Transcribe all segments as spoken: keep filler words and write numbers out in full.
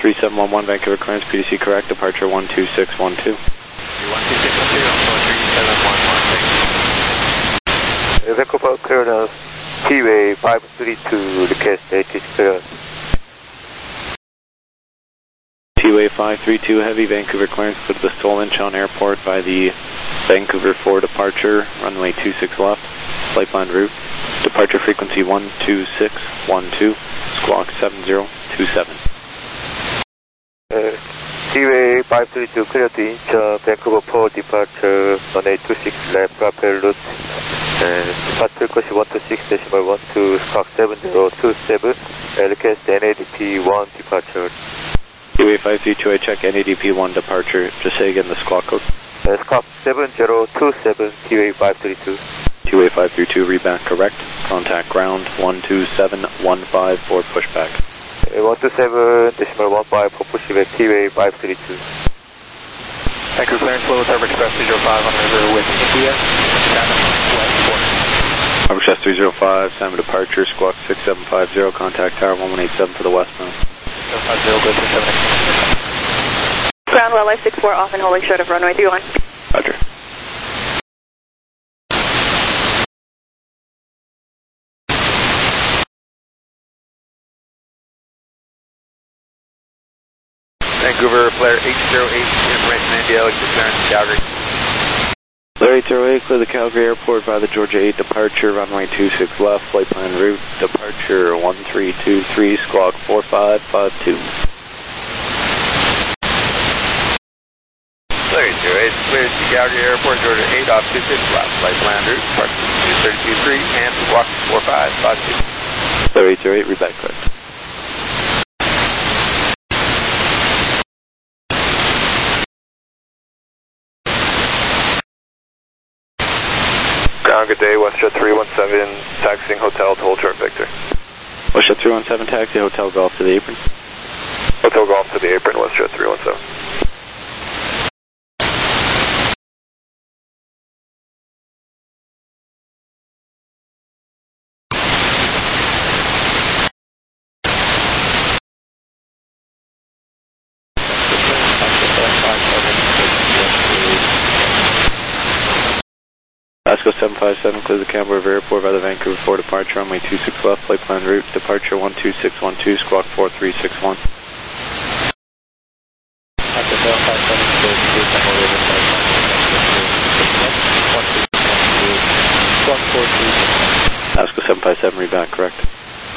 three seven one one, Vancouver clearance, P D C correct, departure one two six one two. one two six one two, Alpha three seven one one, thanks. Vancouver clearance, T-Way five three two, request A T C clearance. T-Way five three two, heavy Vancouver clearance, put the Seoul Incheon Airport by the Vancouver four departure, runway two six left, flight plan route, departure frequency one two six one two, squawk seven zero two seven. Uh, T-Way five three two, clear to Incheon, Vancouver four departure, runway two six left, proper route, uh, departure frequency one two six decimal one two, squawk seven zero two seven, uh, request N A D P one departure. T-Way five three two, I check N A D P one departure, just say again the squawk code. Uh, squawk seven zero two seven, T-Way five three two. T-Way five three two, read back correct, contact ground one two seven one five for pushback. Uh, one two seven decimal one five for pushback, T-Way five three two. Vancouver clearance, Lower Harbor Express three zero five on river with India, Salmon West four. Harbor Express three zero five, Salmon departure, squawk six seven five zero, contact tower one one eight seven for the westbound. seven five zero, go to seven eight. Ground wildlife six four, off and holding short of runway three one. Roger. Vancouver, flare eight zero eight, information India, Alexa clearance, Calgary. Flare eight zero eight, clear the Calgary Airport by the Georgia eight departure, runway two six left, flight plan route, departure one three two three, squawk four five five two. Flare eight zero eight, clear to Calgary Airport, Georgia eight off two six left, flight plan route, departure two three two three, and squawk four five five two. Flare eight zero eight, read back correct. Ground, good day, WestJet three one seven, taxiing hotel to hold short Victor. WestJet three one seven, taxi hotel golf to the apron. Hotel golf to the apron, WestJet three one seven. Vasco seven five seven, clear the Canberra Airport by the Vancouver four departure, runway two six left, flight plan route, departure one two six one two, squawk four three six one. Vasco seven five seven, read back correct.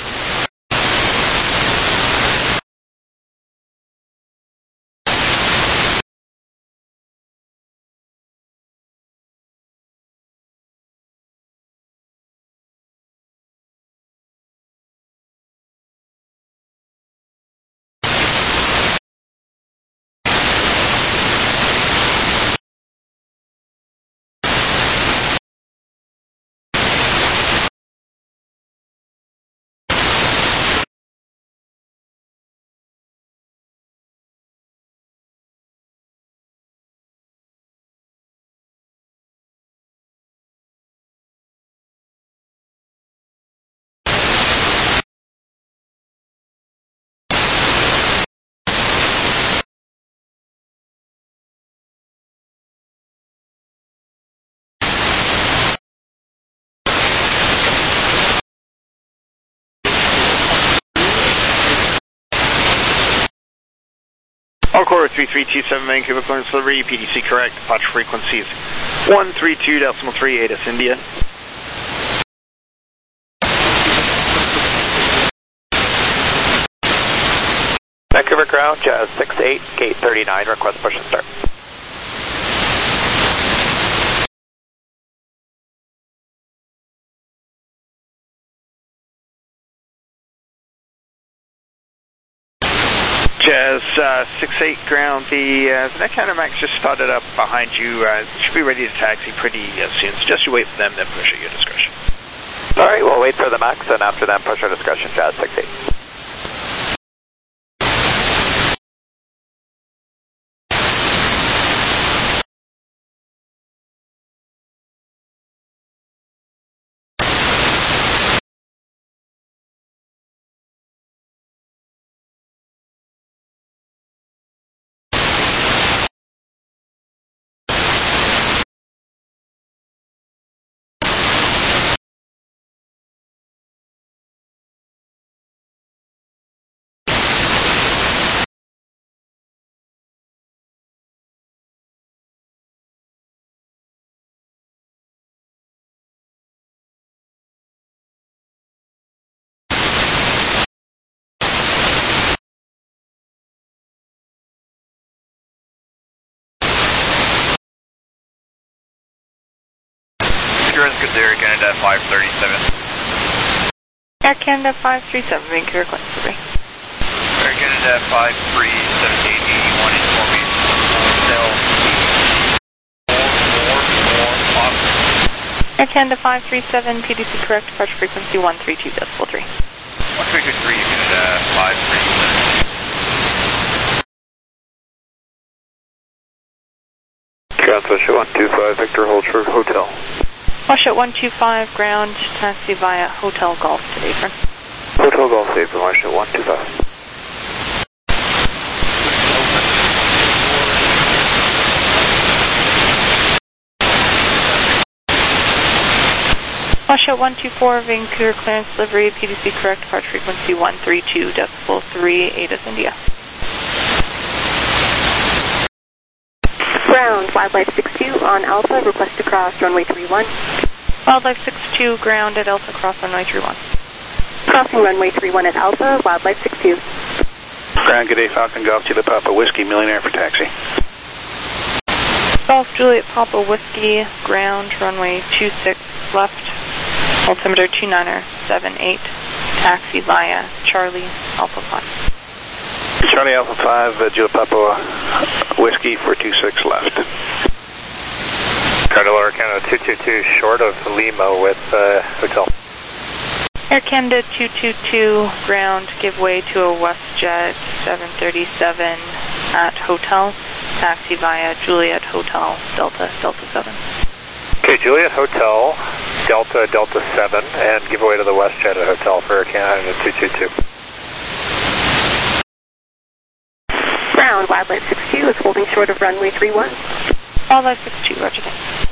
Encore three three two seven, Vancouver clearance delivery, P D C correct, departure frequencies one three two decimal three, A D I S India. Vancouver ground, Jazz six eight, gate thirty-nine, request push and start. Jazz uh, six eight ground, the, uh, the next Max just started up behind you, uh, should be ready to taxi pretty uh, soon, so just you wait for them, then push at your discretion. Alright, we'll wait for the Max, and after that push our discretion, Jazz six eight. Vancouver is good there, Air Canada five thirty-seven. Air Canada five three seven, Vancouver, Clinton, three. Air Canada five three seven eight eighty-one, information hotel four four four off. Air Canada five three seven, P D C correct, departure frequency one three two decimal three. one three two three, Canada five three seven. Transmission one two five, Victor, hold short, hotel. Wash at one two five, ground, taxi via Hotel Golf to Apron. Hotel Golf, Apron, wash at one two five. Wash at one two four, Vancouver, clearance delivery, P D C correct, departure frequency one three two decimal three, Adas, India. Ground, Wildlife six two on Alpha, request to cross runway three one. Wildlife six two, ground at Alpha, cross runway three one. Crossing runway three one at Alpha, Wildlife six two. Ground, good day, Falcon Golf to the Papa Whiskey, Millionaire for taxi. Golf Juliet Papa Whiskey, ground, runway two six left, altimeter two niner seven eight, taxi via Charlie Alpha five. Charlie Alpha five, uh, Juliet Papa Whiskey for two six left. Cardinal Air Canada two two two, short of Lima with uh, hotel. Air Canada two two two, ground, give way to a WestJet seven thirty-seven at hotel, taxi via Juliet Hotel, Delta, Delta seven. Okay, Juliet Hotel, Delta, Delta seven, and give away to the WestJet at hotel for Air Canada two two two. Ground, Wildlife six two is holding short of runway three one. Wildlife six two, roger that.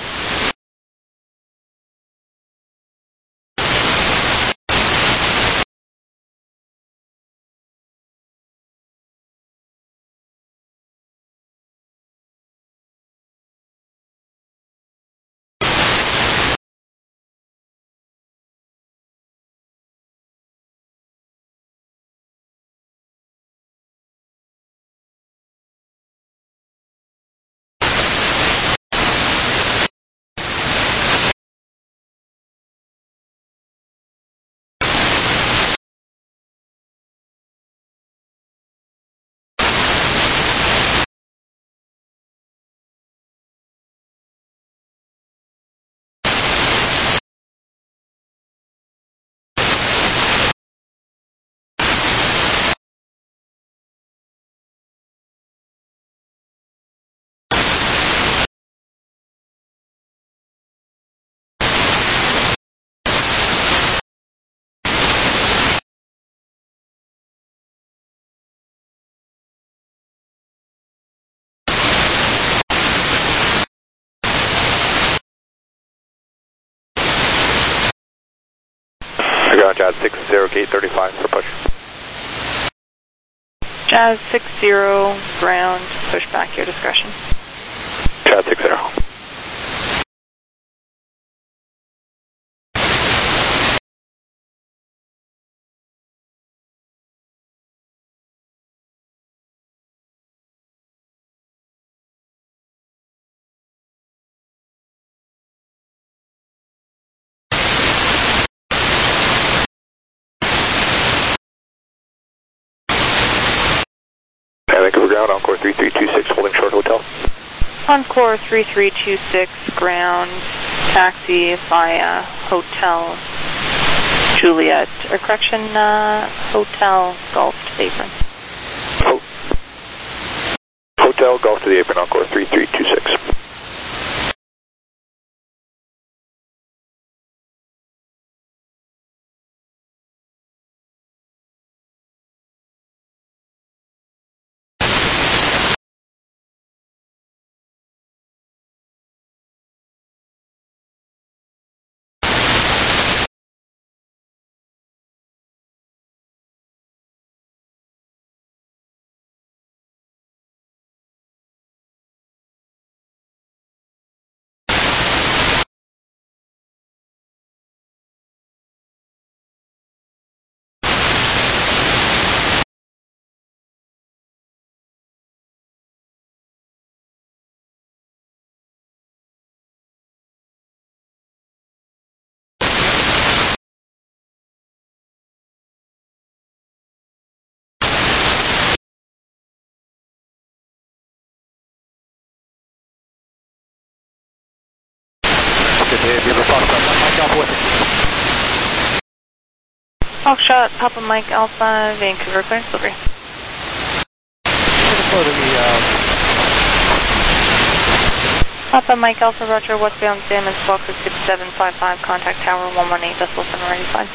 Jazz six zero, gate thirty-five for push. Jazz six zero, ground, push back your discretion. Jazz six zero. Vancouver ground, Encore three three two six, holding short hotel. Encore three three two six, ground, taxi via Hotel Juliet, or correction, uh, Hotel Golf to the Apron. Ho Hotel Golf to the Apron, Encore three three two six. good to hear. Give a Foxtrot, Mike Alpha Whiskey. Foxtrot, Papa Mike Alpha, Vancouver clearance delivery. Go to the, uh, Papa Mike Alpha, Roger, westbound Salmon Squawk six seven five five, contact tower one one eight, decimal seven, ready fine.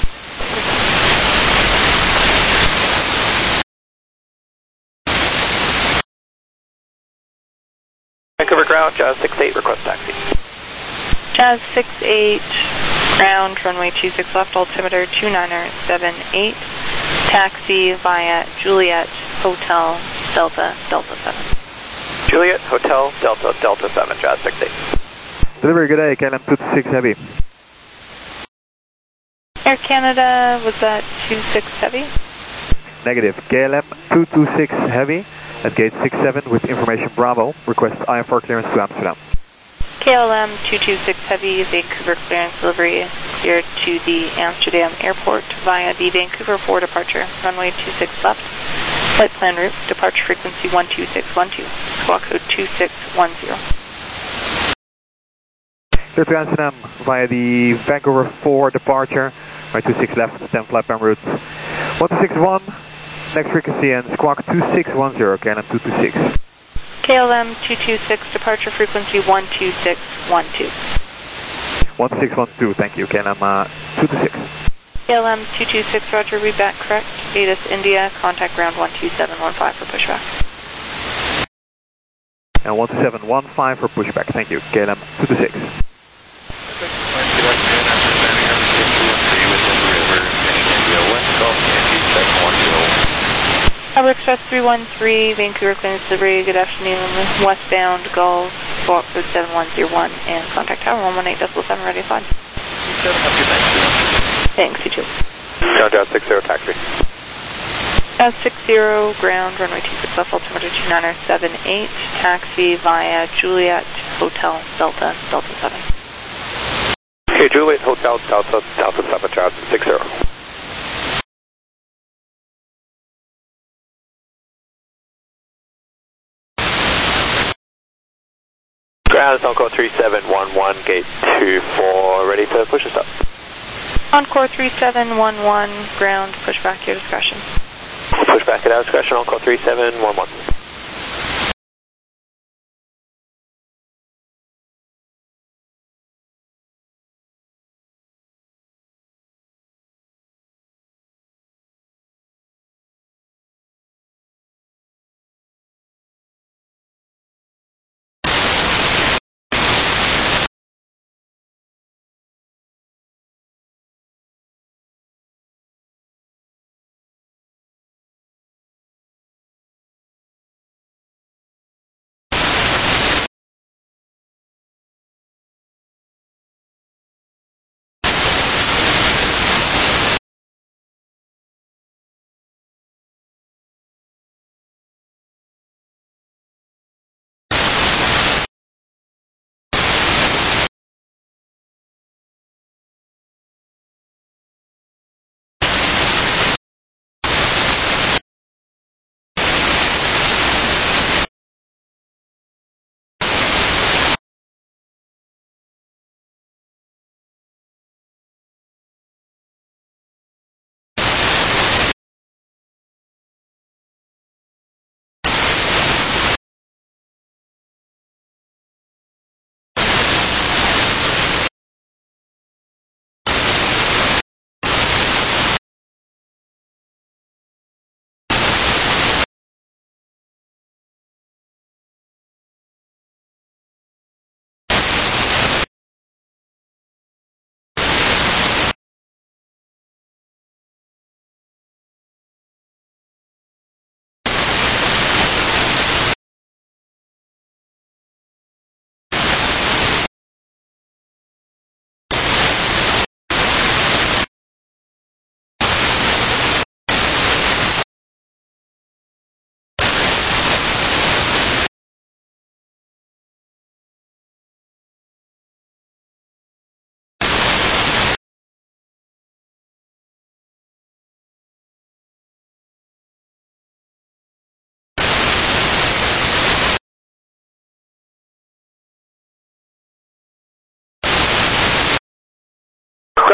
Vancouver ground, Jazz six eight, request taxi. Jazz six eight, ground, runway two six left, altimeter two niner seven eight, taxi via Juliet Hotel Delta Delta seven. Juliet Hotel Delta Delta seven, Jazz six eight. Delivery, good day, K L M two two six Heavy. Air Canada, was that two six Heavy? Negative, K L M two two six Heavy at gate six seven with information Bravo. Request I F R clearance to Amsterdam. K L M two two six Heavy, Vancouver clearance delivery cleared to the Amsterdam airport via the Vancouver four departure, runway two six left, flight plan route, departure frequency one two six one two, squawk code two six one zero. Clear to Amsterdam via the Vancouver four departure, runway two six left, ten flight plan route one two six one, next frequency and squawk two six one zero, K L M two two six. K L M two two six, departure frequency one two six one two. one two six one two, thank you, K L M uh, two two six. K L M two two six, Roger, read back correct. Status India, contact ground one two seven one five for pushback. And one two seven one five for pushback, thank you, K L M two two six. Good afternoon, I'm standing on the two one three within the river, heading India West Gulf, Yankee check one zero. Harbor Express three one three, Vancouver clearance delivery, good afternoon, westbound Gulf, squawk code seven one zero one, and contact tower one one eight, decimal seven, ready to fly. Thanks, you too. Ground, Jazz six zero, taxi. Jazz six zero, ground, runway two six left, altimeter two niner seven eight, taxi via Juliet Hotel Delta Delta seven. Okay, Juliet Hotel Delta Delta seven, Jazz six zero. Ground is Encore three seven one one, gate two four, ready to push us up. Encore three seven one one, ground, pushback, your discretion. Pushback at our discretion, Encore three seven one one.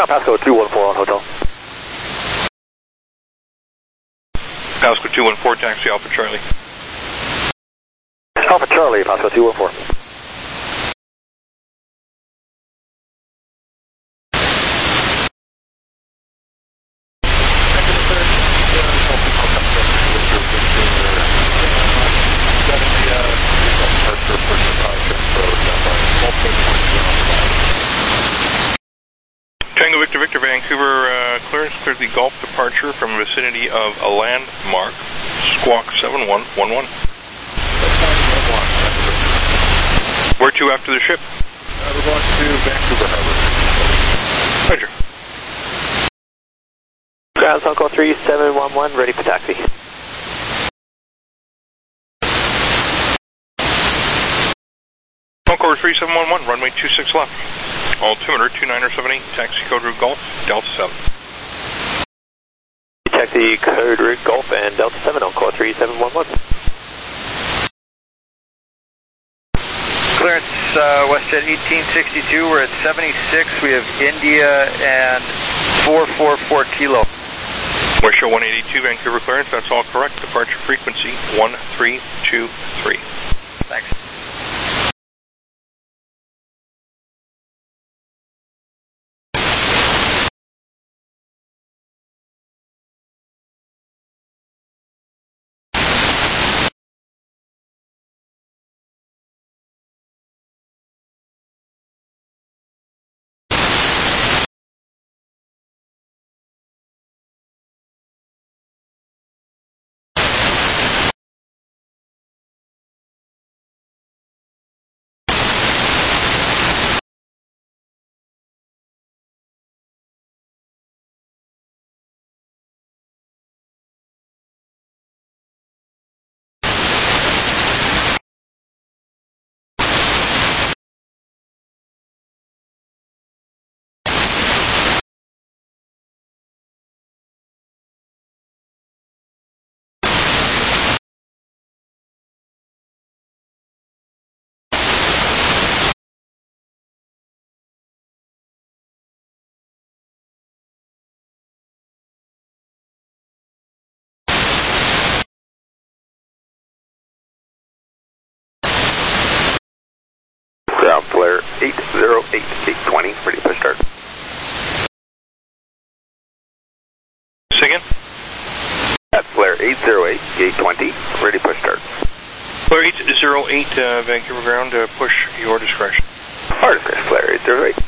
Ground Pasco two one four on hotel. Pasco two one four, taxi Alpha Charlie. Alpha Charlie, Pasco two one four. Tango Victor Victor Vancouver, uh, clearance cleared the Gulf departure from the vicinity of a landmark, squawk seven one one one. Where to after the ship? Uh, we're going to Vancouver Harbor. Roger. Ground Uncle three seven one one, ready for taxi. Concord three seven one one, runway two six left. Altimeter two nine seven eight, taxi code route Golf, Delta seven. Taxi code route Golf and Delta seven on call three seven one one. Clearance uh, WestJet eighteen sixty-two, we're at seventy-six, we have India and four four four kilo. West show one eighty-two, Vancouver clearance, that's all correct. Departure frequency one three two three. Thanks. Ground flare eight zero eight, eight twenty, ready for start. Say again? At flare eight zero eight, gate twenty, ready for start. Flare eight zero eight, uh, Vancouver ground, uh, push your discretion. Artifice flare eight zero eight.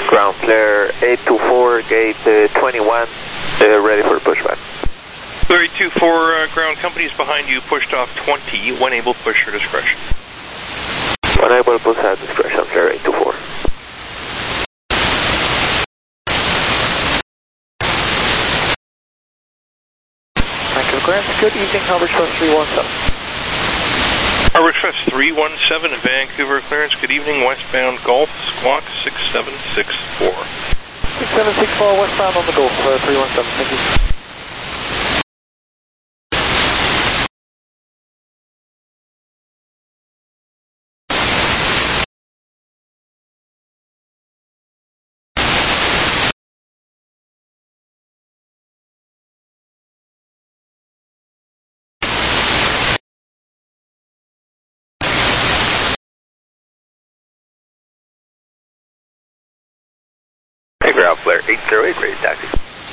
Ground clear eight two four, gate uh, twenty-one, uh, ready for pushback. Clear eight two four, uh, ground companies behind you, pushed off twenty, when able, push your discretion. When able, push at discretion, clear eight two four. Vancouver Clearance, good evening, Harbour Express three one seven. Harbour Express three one seven, Vancouver Clearance, good evening, westbound Golf, squawk six seven six four. six seven six four, westbound on the Golf, uh, three one seven, thank you. Hey, ground clear eight zero eight, ready to taxi.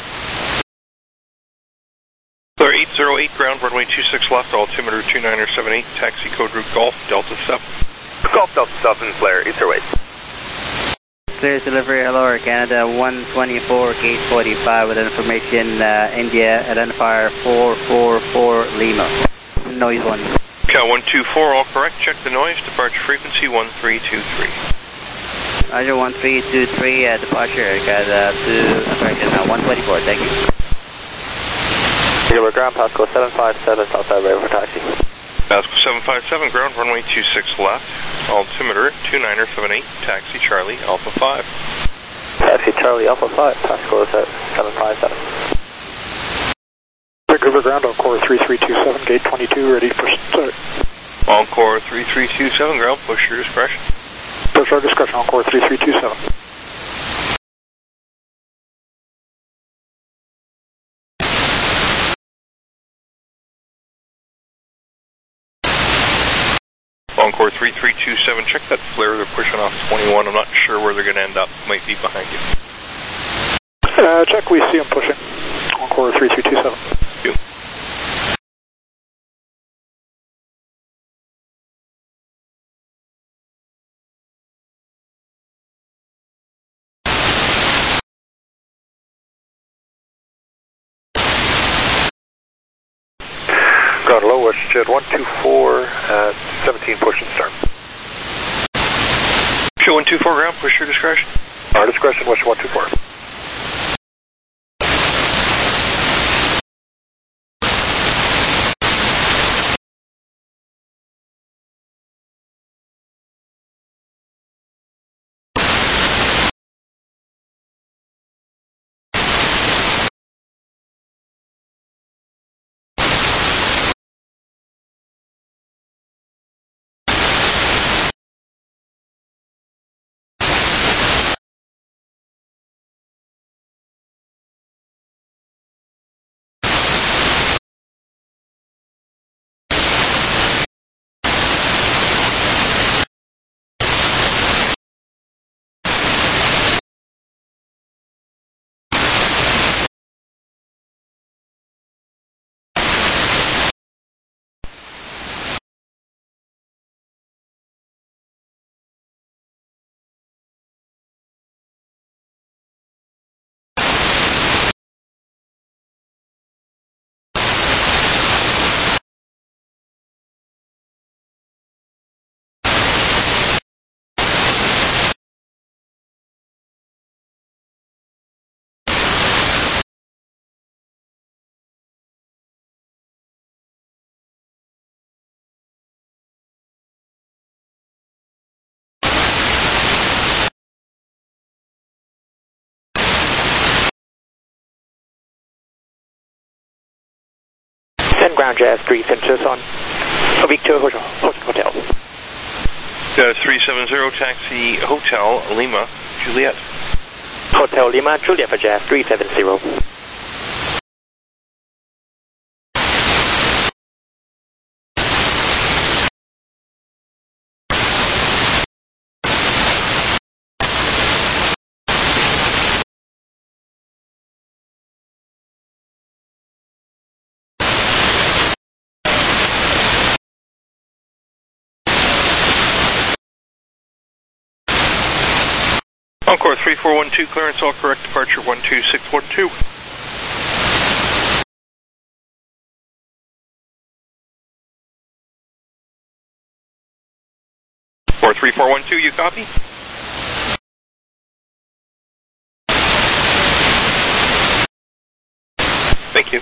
Clear eight zero eight, ground runway two six left, altimeter two niner seven eight, taxi code route Golf, Delta seven. Golf Delta seven, clear eight zero eight. Clear delivery, hello, Air Canada, one twenty-four, gate forty-five, with information, uh, India, identifier four four four Lima. Noise one. Cal one two four, all correct, check the noise, departure frequency one three two three. Roger, one three two three, uh, departure, got uh, to correction, uh, one twenty-four, thank you. Regular ground, Pasco seven five seven, Southside, ready for taxi. Pasco seven five seven, ground runway two six left, altimeter two niner seven eight, taxi Charlie, Alpha five. Taxi Charlie, Alpha five, Pasco seven five seven. Vancouver ground, Encore three three two seven, gate twenty-two, ready for start. Encore three three two seven, ground, push your discretion. Push our discretion, Encore three three two seven. Encore three three two seven, check that flare, they're pushing off twenty-one, I'm not sure where they're going to end up, might be behind you. Uh, check, we see them pushing. Encore three three two seven. Thank you. Ground low, WestJet one two four, at seventeen, push and start. Show one two four, ground, push your discretion. Our discretion, WestJet one two four. Send ground jazz three centers on Victor Hotel. Hotel. Uh, three seven zero, taxi Hotel Lima, Juliet. Hotel Lima, Juliet for jazz three seven zero. Encore three four one two, clearance, all correct, departure one two six one two. Or three four one two, you copy? Thank you.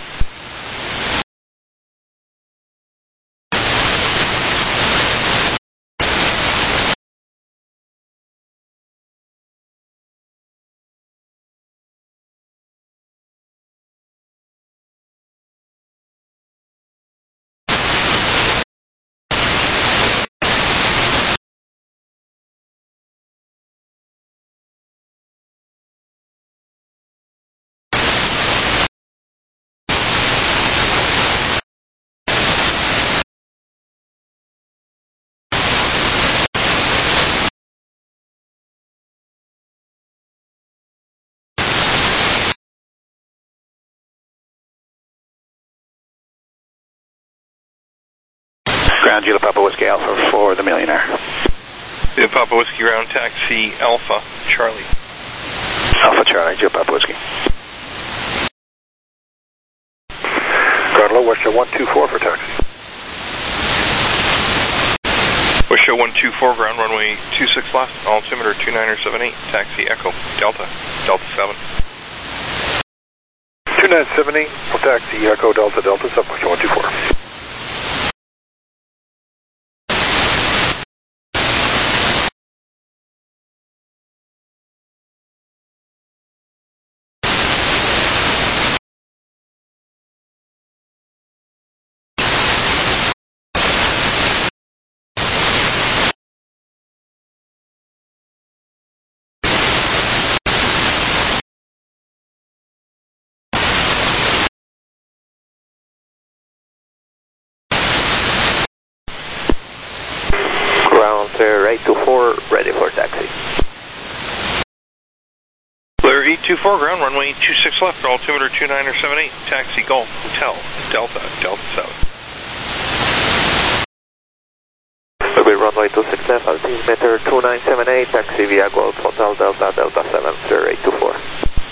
Ground Zulu Papa Whiskey Alpha for the Millionaire. Zulu Papa Whiskey ground taxi Alpha Charlie. Alpha Charlie, Zulu Papa Whiskey. Ground low, West Show one two four for taxi. West Show one two four, ground runway two six left, altimeter two nine seven eight, taxi Echo Delta, Delta seven. two nine seven eight for taxi Echo Delta Delta seven, West Show one two four. eight two four, ready for taxi. Clear eight two four, ground runway two six left, altimeter two nine seven eight, taxi Golf Hotel Delta, Delta seven. Will runway two six left, altimeter two nine seven eight, taxi via Golf Hotel Delta, Delta seven, clear eight two four.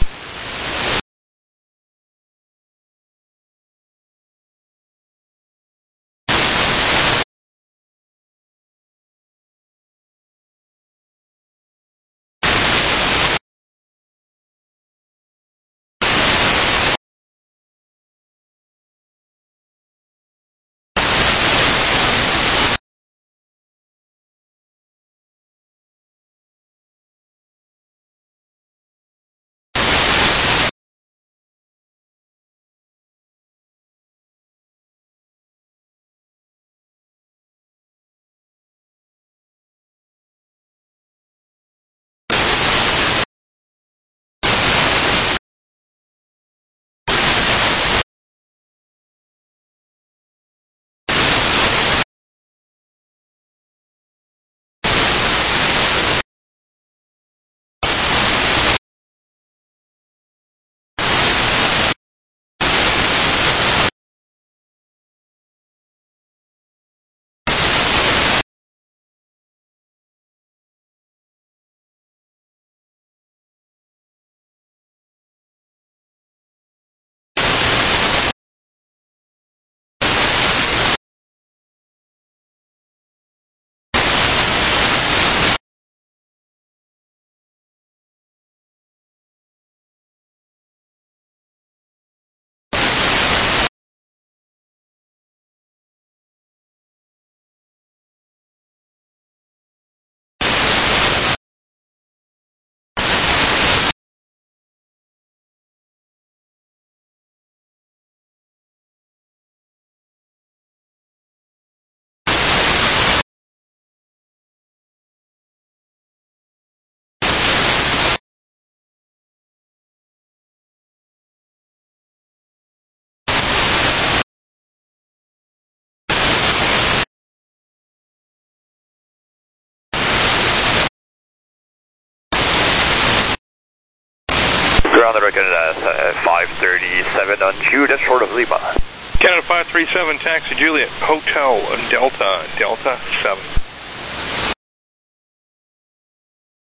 Ground the record at uh, five thirty-seven on Judah, short of Lima. Canada five three seven, taxi Juliet, Hotel Delta, Delta seven.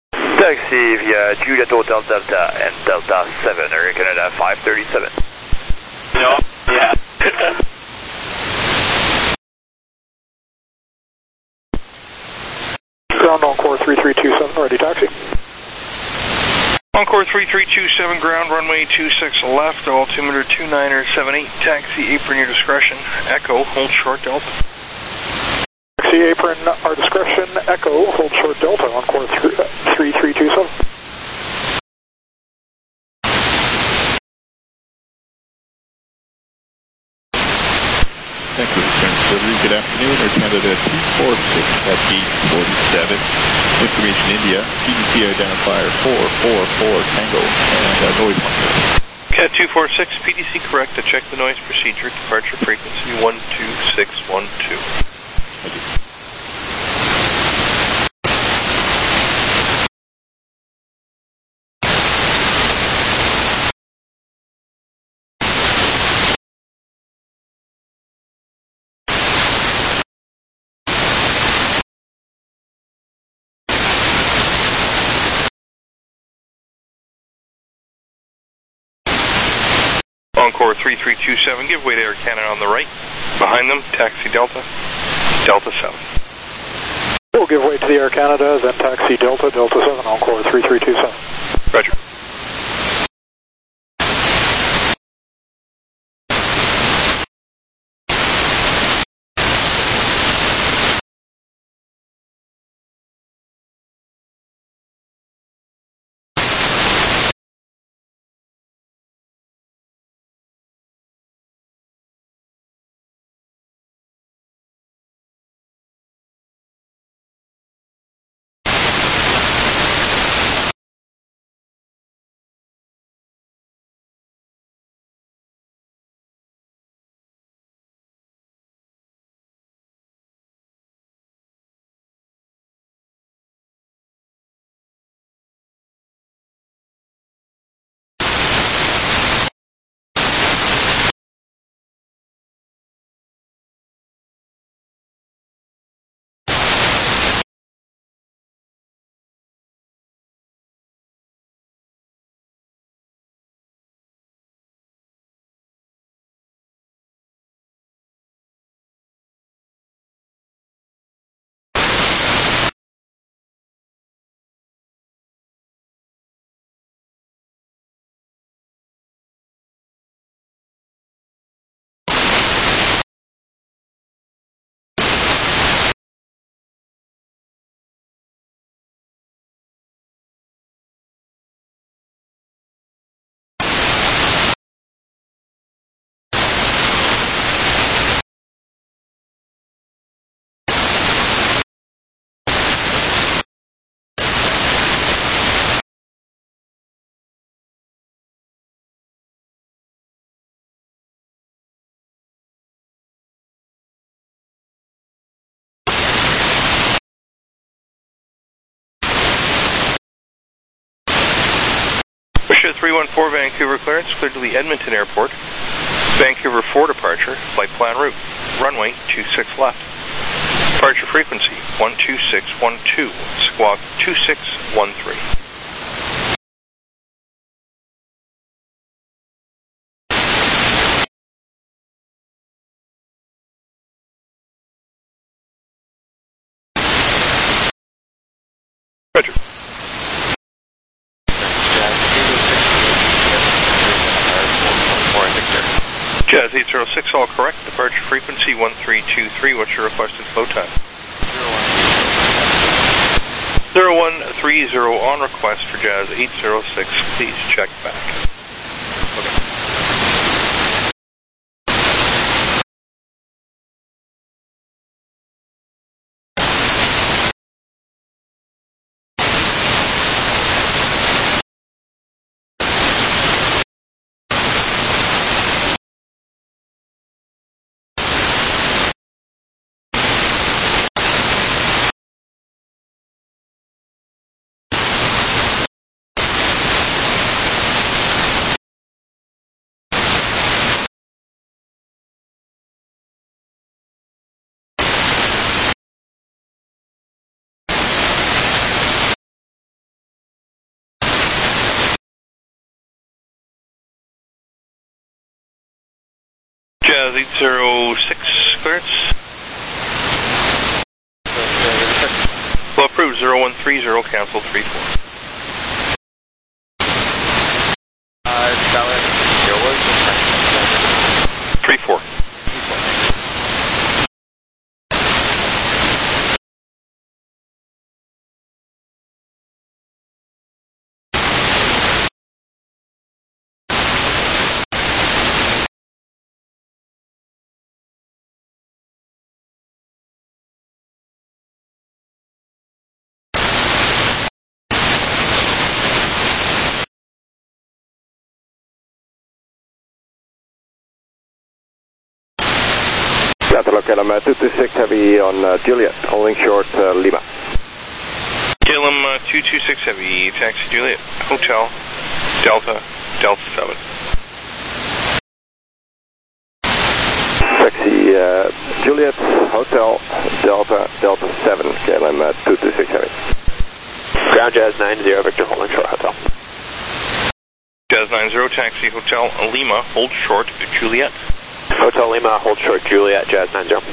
Taxi via Juliet Hotel Delta and Delta seven, Air Canada five thirty-seven. No, yeah. Ground Encore three three two seven, ready taxi. Encore three three two seven, ground, runway two six left, altimeter two niner seven eight, taxi apron your discretion, Echo, hold short Delta. Taxi apron, our discretion, Echo, hold short Delta, Encore three three two seven. Thank you, Delivery. Good afternoon, Air Canada two four six at gate forty-seven. Information India, P D C identifier four four four Tango, and uh, noise monitor. Cat two four six, P D C correct to check the noise procedure, departure frequency one two six one two. Thank you. Encore three three two seven, give way to Air Canada on the right. Behind them, taxi Delta, Delta seven. We'll give way to the Air Canada, then taxi Delta, Delta seven, Encore three three two seven. Roger. three one four Vancouver clearance, cleared to the Edmonton Airport. Vancouver four departure, flight plan route, runway two six left. Departure frequency one two six one two, squawk two six one three. Roger. Jazz eight zero six, all correct. Departure frequency one three two three. What's your requested flow time? zero one three zero on request for Jazz eight zero six. Please check back. Okay. Jazz eight zero six, clearance. Well, approved, zero one three zero, cancel three four. three four. Delta Localum two two six Heavy on uh, Juliet, holding short uh, Lima. Calum uh, two two six Heavy, taxi Juliet, Hotel, Delta, Delta seven. Taxi uh, Juliet, Hotel, Delta, Delta seven, Calum uh, two two six Heavy. Ground Jazz nine zero, Victor, holding short, Hotel. Jazz nine zero, taxi Hotel Lima, hold short Juliet. Hotel Lima, hold short Juliet, Jazz nine zero.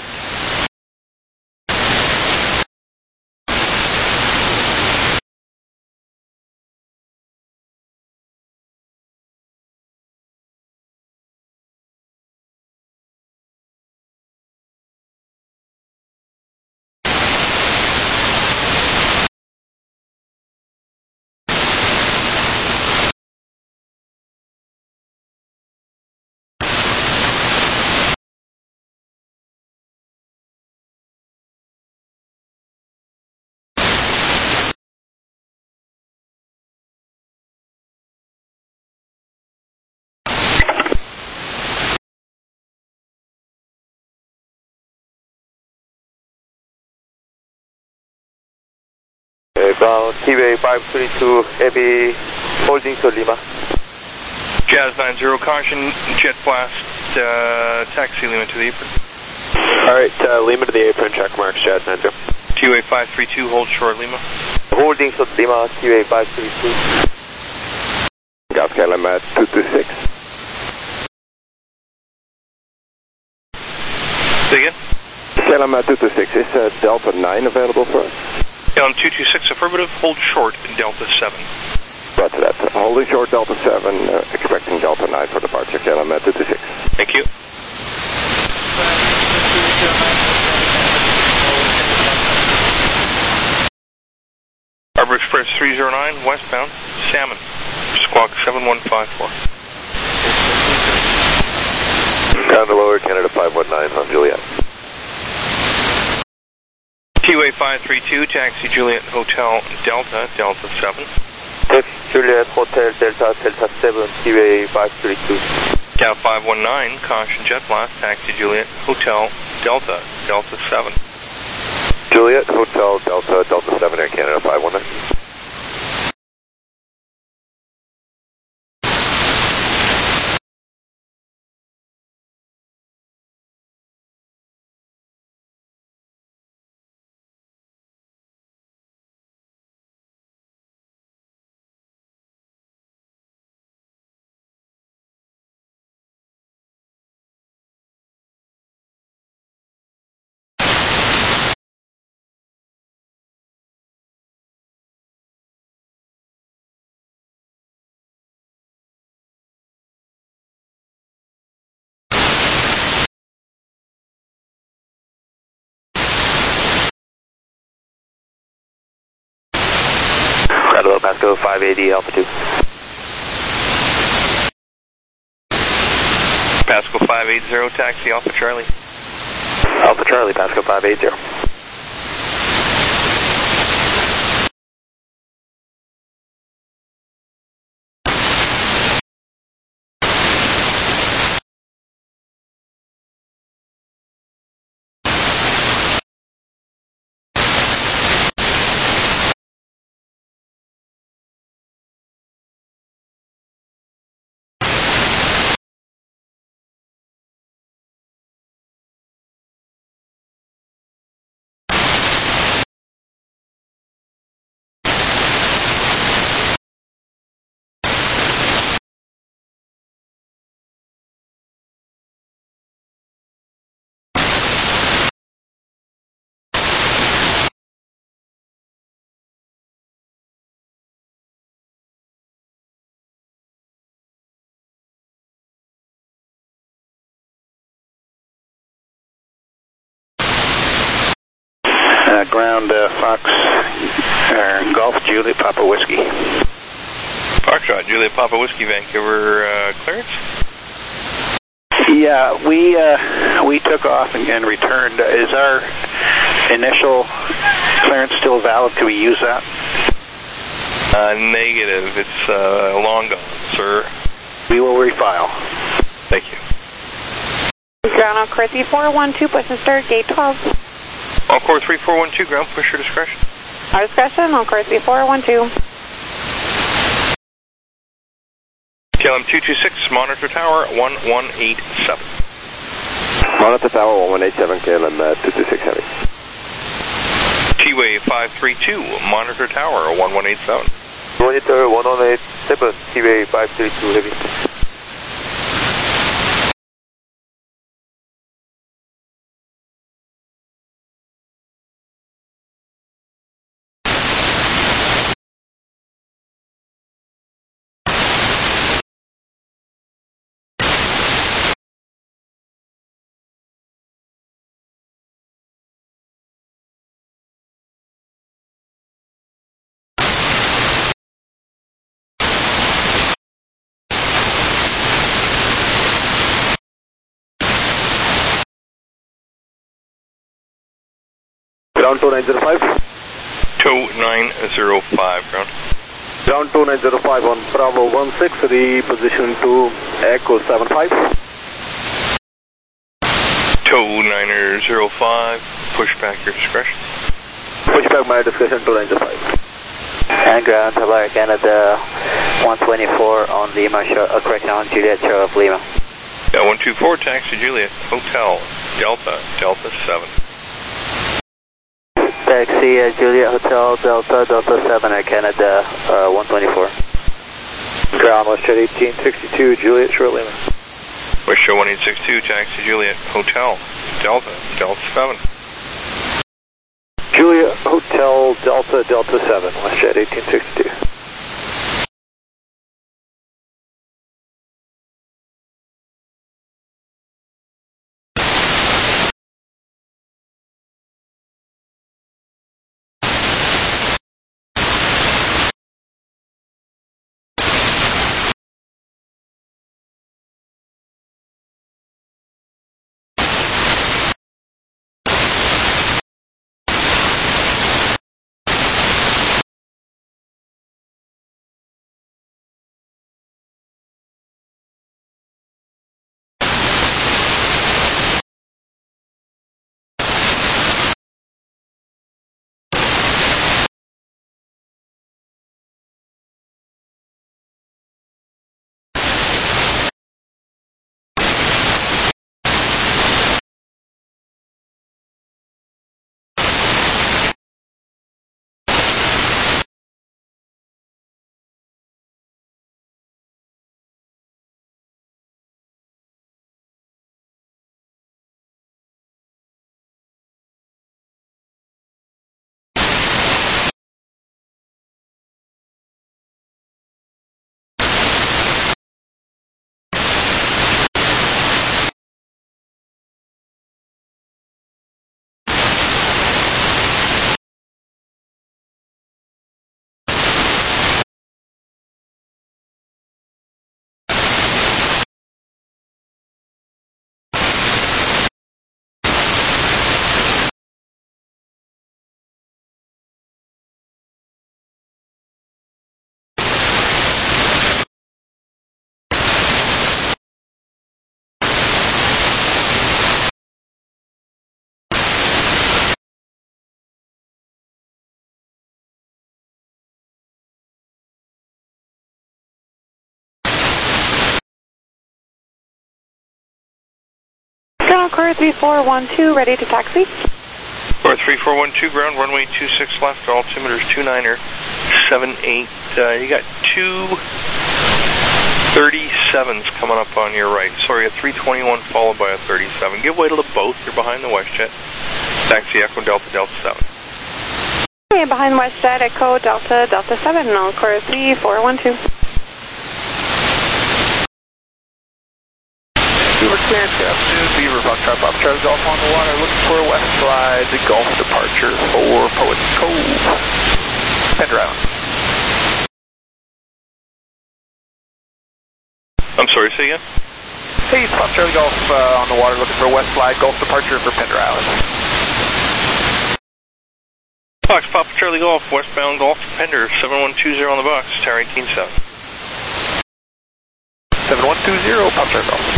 Ground T-Way five three two Heavy, holding to Lima. Jazz nine zero, caution, jet blast, uh, taxi Lima to the apron. Alright, uh, Lima to the apron, check marks, Jazz nine zero. T-Way five three two, hold short Lima. Holding to Lima, T-Way five three two. Gas Calum at two two six. Say again? Calum at two two six, is uh, Delta nine available for us? Calum two two six, affirmative, hold short Delta seven. Roger that. Holding short Delta seven, uh, expecting Delta nine for departure, Calum at two two six. Thank you. Arbor Express three zero nine, westbound, Salmon, squawk seven one five four. Down to lower Canada five one nine on Juliet. T-Way five three two, taxi Juliet Hotel Delta, Delta seven. Taxi Juliet Hotel Delta, Delta seven, T-Way five three two. Cal five one nine, caution jet blast, taxi Juliet Hotel Delta, Delta seven. Juliet Hotel Delta, Delta seven, Air Canada five one nine. Pasco five eighty, altitude. Pasco five eighty, taxi Alpha Charlie. Alpha Charlie, Pasco five eighty. Uh, ground uh, Fox, uh, Golf Juliet Papa Whiskey. Foxtrot, Juliet Papa Whiskey, Vancouver uh, clearance? Yeah, we uh, we took off and, and returned. Is our initial clearance still valid? Can we use that? Uh, negative. It's uh, long gone, sir. We will refile. Thank you. Ground on core three four one two, push and start, gate twelve. On core three four one two, ground, push your discretion. Our discretion on core three four one two. K L M two two six, monitor tower one one eight seven. Monitor tower one one eight seven, K L M uh, two two six heavy. T-Way five three two, monitor tower one one eight seven. Monitor one one eight seven, T-Way five three two heavy. Ground two nine zero five. two nine zero five, ground. Ground two nine zero five on Bravo one six, reposition to Echo seven five. two nine zero five, push back your discretion. Push back my discretion two nine zero five. And ground, Air Canada one twenty-four on Lima, uh, correction on Juliet, show of Lima. Yeah, one two four, taxi Juliet, Hotel, Delta, Delta seven. Taxi uh, Juliet Hotel Delta Delta seven Air Canada uh, one twenty-four. Ground WestJet eighteen sixty-two Juliet Short Lima. WestJet one eight six two, taxi Juliet Hotel Delta Delta seven. Juliet Hotel Delta Delta seven, WestJet eighteen sixty-two. Ground core three four one two, ready to taxi. Core three four one two, ground, runway two six left, altimeter two niner seven eight. Uh, you got two thirty-sevens coming up on your right. Sorry, a three twenty-one followed by a thirty-seven. Give way to the both, you're behind the WestJet. Taxi Echo Delta Delta seven. Okay, behind WestJet Echo Delta Delta seven, on core three four one two. We were Clearance, good afternoon. Beaver, Foxtrot, Foxtrot, Golf on the water, looking for a west slide, the Gulf departure for Poets Cove. Send around. I'm sorry, say again? Hey, it's Foxtrot Golf uh, on the water, looking for a west slide, Gulf departure for Pender Island. Fox, Papa Charlie Golf, westbound Golf Pender, seven one two zero on the box, tower eighteen south. seven one two zero, Papa Charlie Golf.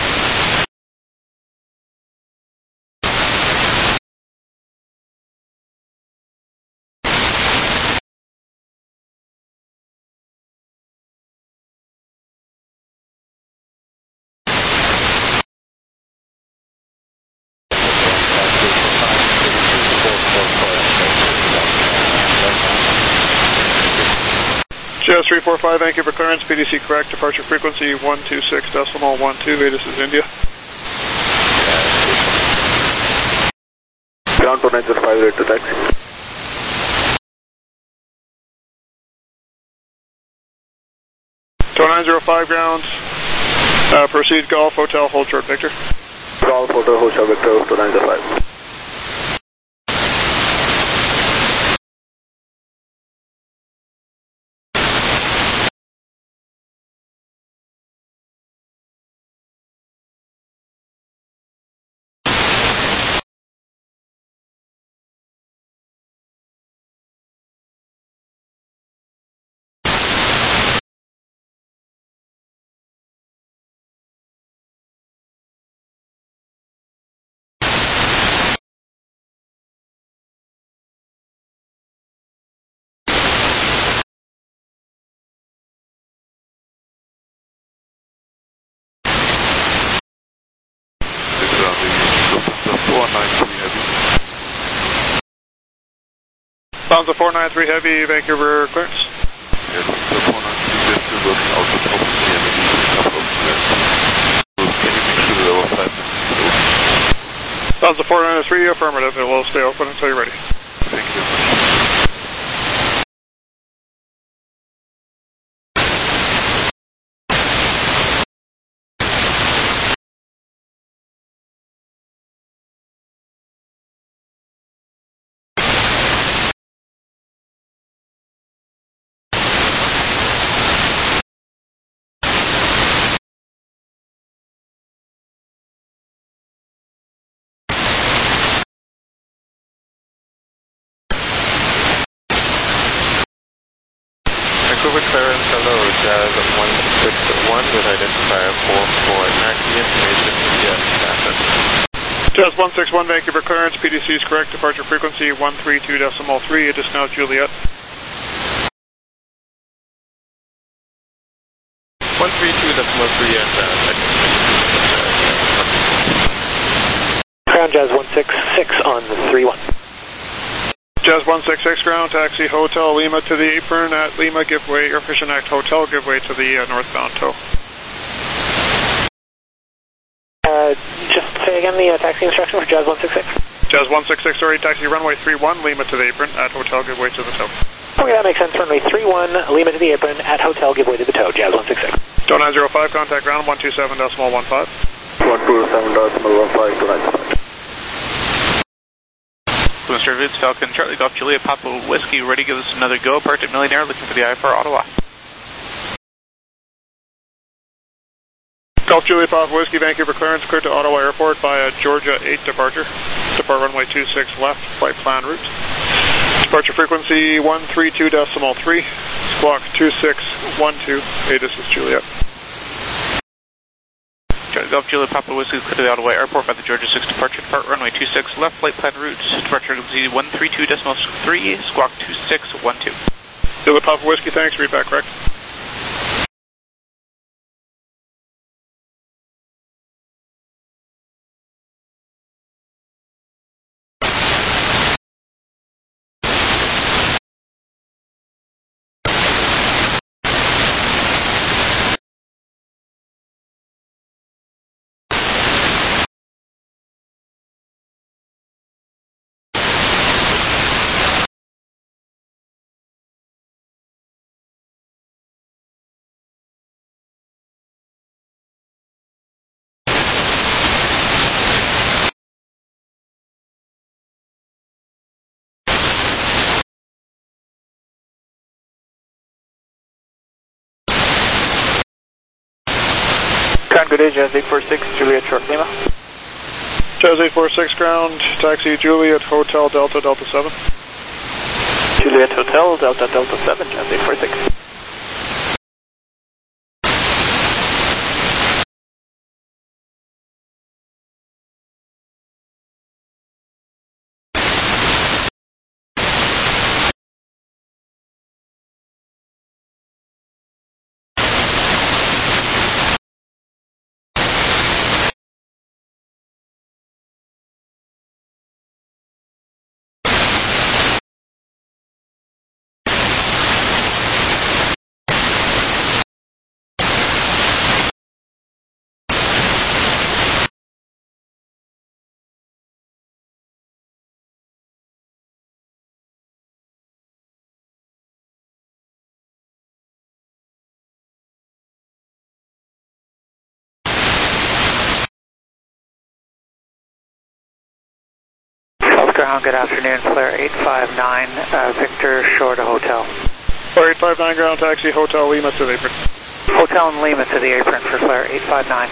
Jazz three four five, Vancouver clearance, P D C correct, departure frequency one two six decimal one two, this is India. Ground two nine zero five, ready to taxi. two nine zero five ground, uh, proceed Golf, Hotel, hold short Victor. Golf, Hotel, hold short Victor, two nine zero five. Sounds a four nine three heavy, Vancouver clearance. Yes, the four nine three is still working out the top of the enemy, a couple of clearance. So can you make sure that our flight is open? Sounds a four nine three, affirmative, it will stay open until you're ready. Thank you. Vancouver clearance, hello, Jazz one six one with identifier four four, taxi information, yes, passing. Jazz one six one, Vancouver clearance, P D C is correct, departure frequency one three two decimal three, it is now Juliet. one three two decimal three and uh, Ground Jazz one six six on three one. Jazz one six six ground, taxi Hotel Lima to the apron at Lima, give way, Air Fission Act Hotel, give way to the uh, northbound tow. Uh, just say again the uh, taxi instruction for Jazz one six six. Jazz one six six, sorry, taxi runway three one, Lima to the apron at Hotel, give way to the tow. Okay, that makes sense. Runway three one, Lima to the apron at Hotel, give way to the tow. Jazz one six six. two nine zero five, contact ground one two seven decimal one five. one two seven decimal one five, two nine zero five. Mister Vince Falcon, Charlie Golf, Juliet Papa Whiskey, ready to give us another go. Parked at Millionaire, looking for the I F R Ottawa. Golf Juliet Papa Whiskey, Vancouver clearance, cleared to Ottawa Airport via Georgia eight departure. Depart runway two six left, flight plan route. Departure frequency one three two decimal three, squawk two six one two, hey, this is Juliet. Charlie Golf, Juliet Papa Whiskey, cleared to the Ottawa Airport by the Georgia six departure. Depart runway two six left, flight plan route. Departure frequency one three two decimal three, squawk two six one two. Juliet Papa Whiskey, thanks, read back correct. Ground, good day, Jazz eight four six, Juliet, short Lima. Jazz eight four six ground, taxi Juliet, Hotel Delta, Delta seven. Juliet Hotel, Delta, Delta seven, Jazz eight four six. Ground, good afternoon, Flare eight five nine, uh, Victor, shore to hotel. Flare eight five nine ground, taxi Hotel Lima to the apron. Hotel in Lima to the apron for Flare eight five nine.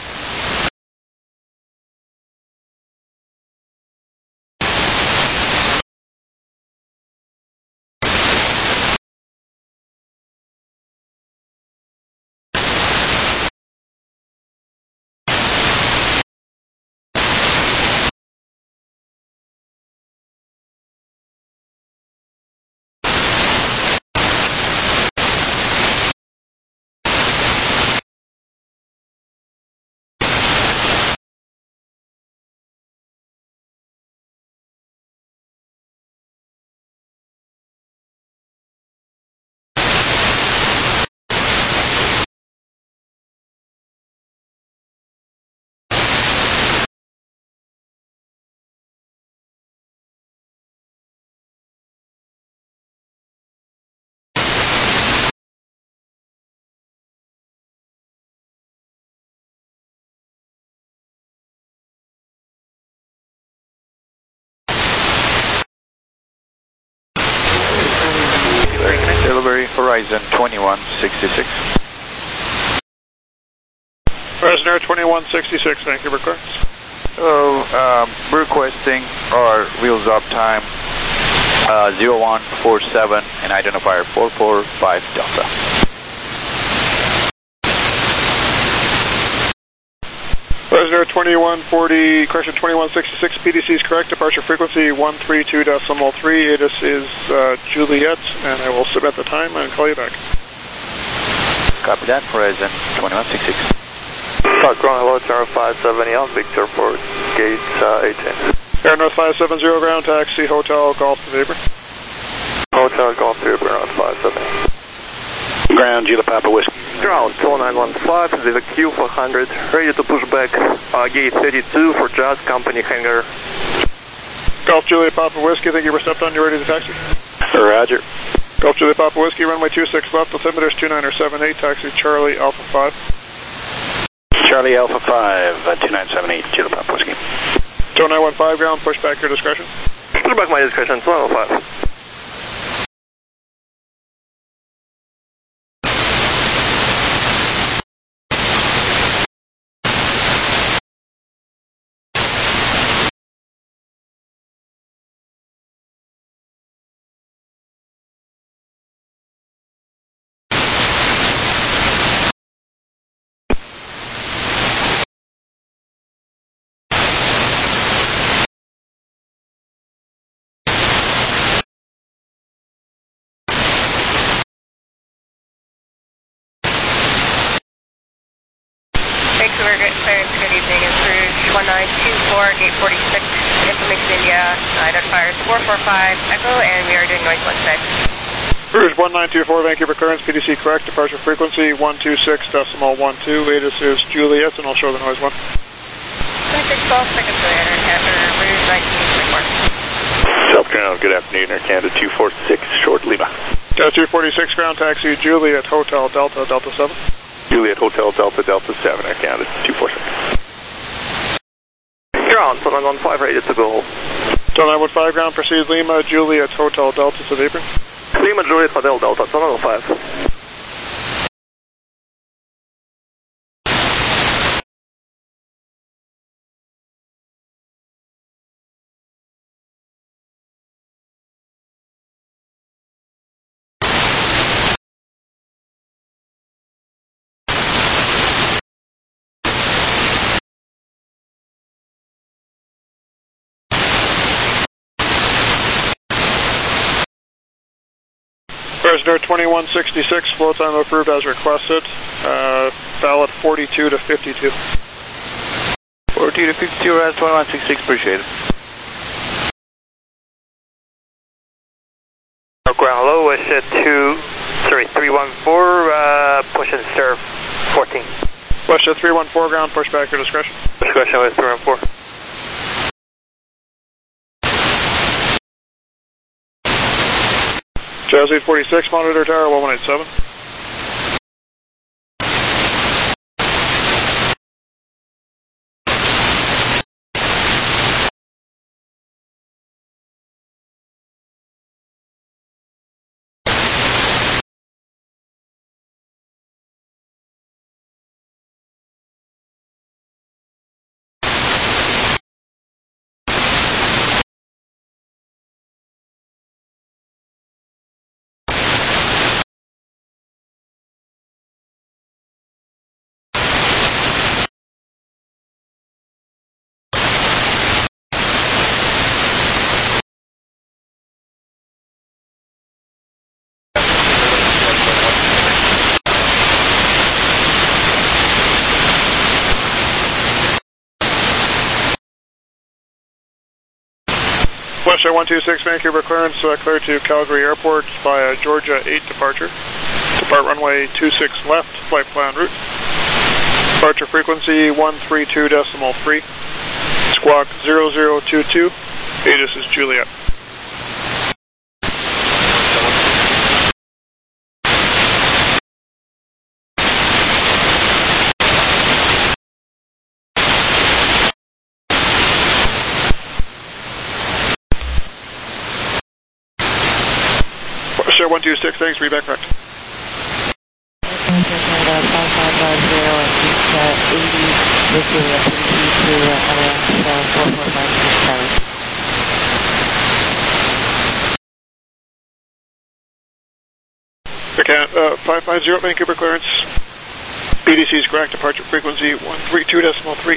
Horizon twenty-one sixty-six. Horizon Air twenty-one sixty-six, Vancouver clearance. Hello, um, requesting our wheels up time uh, zero one four seven and identifier four four five Delta. Horizon Air twenty-one forty, correction twenty-one sixty-six, P D C is correct, departure frequency one three two decimal three, A T I S is uh, Juliet, and I will submit the time and call you back. Copy that, Horizon twenty-one sixty-six. South ground, hello, Tower five seventy on Victor Port, gate uh, eighteen. Air North five seven zero ground, taxi Hotel Golf to the apron. Hotel Golf to the apron, North five seventy. Ground, Juliet Papa Whiskey. Ground, two nine one five, with a Q four hundred, ready to push back, uh, gate thirty-two for Jazz Company hangar. Golf Juliet Papa Whiskey, thank you for stepped on, you're ready to taxi. Roger. Golf Juliet Papa Whiskey, runway two six left, altimeter's two nine seven eight, taxi Charlie Alpha five. Charlie Alpha five, uh, two nine seven eight, Juliet Papa Whiskey. two nine one five ground, push back your discretion. Push back my discretion, two nine one five. Vancouver, good clearance, good evening. It's Rouge one nine two four, gate forty-six, information India, identifiers four four five Echo, and we are doing noise one today. Rouge one nine two four, Vancouver clearance, P D C correct, departure frequency one two six decimal one two, A T I S is Juliet, and I'll show the noise one. twenty-six twelve seconds to enter Canada, Rouge nineteen twenty-four. South ground, good afternoon, Air Canada two forty-six, short Lima. Uh, two forty-six ground, taxi Juliet, Hotel Delta, Delta seven. Juliet Hotel Delta Delta seven, Air Canada two forty-six. Ground, two nine one five, ready to go. two nine one five ground, proceed Lima, Juliet, Hotel Delta to the apron. Lima, Juliet, Hotel Delta, two nine one five. Cessna twenty-one sixty-six, flow time approved as requested. Uh, valid forty-two to fifty-two. forty-two to fifty-two, Raz twenty-one sixty-six, appreciate it. Ground hello, WestJet two, sorry, three one four, uh, push and serve fourteen. WestJet three one four, ground, push back your discretion. Discretion with three one four. Jazz eight forty-six, monitor tower one one eight seven. WestJet one two six, Vancouver clearance, uh, clear to Calgary Airport via Georgia eight departure. Depart runway two six left, flight plan route. Departure frequency one three two decimal three. Squawk zero zero two two. Aegis is Juliet. WestJet one two six, thanks, read back correct. Okay, uh, five five zero, Vancouver clearance. B D C is correct, departure frequency one three two decimal three.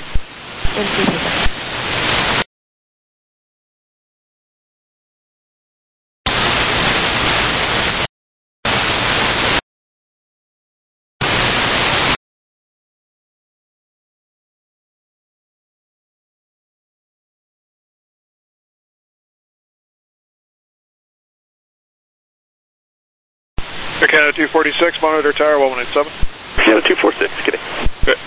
Canada two forty-six, monitor tower one one eight seven. Canada two forty-six, kidding. Okay.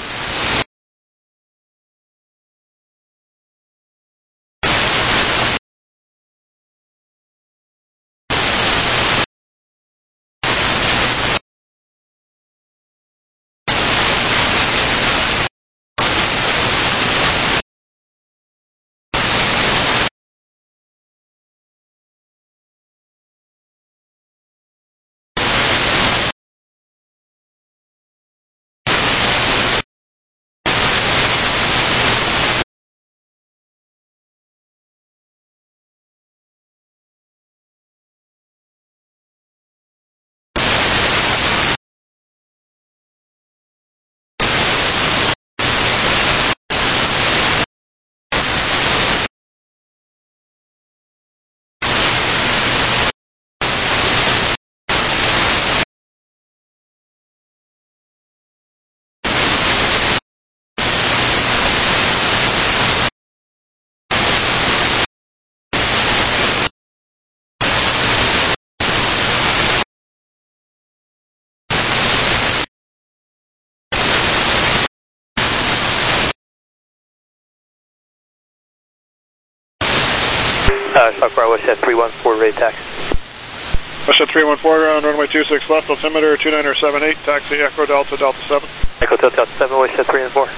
Uh, Stockbar, WestJet three one four, ready taxi. WestJet three one four, ground, runway two six left, altimeter two niner seven eight, taxi Echo Delta Delta seven. Echo Delta Delta seven, WestJet three and four.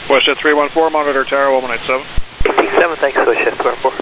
WestJet three one four, monitor tower one eight seven. eight seven, thanks, WestJet three one four.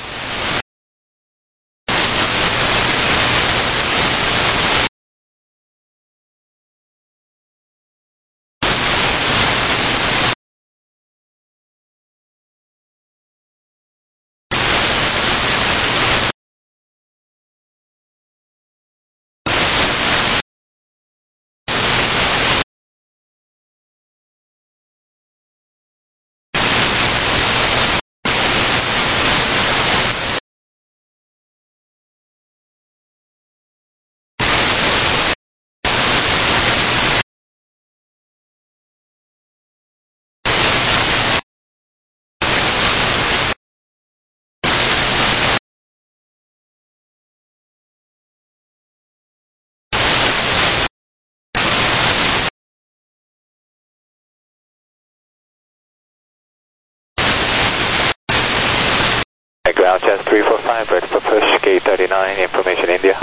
Ground chest three four five, ready for push, gate thirty-nine, information India.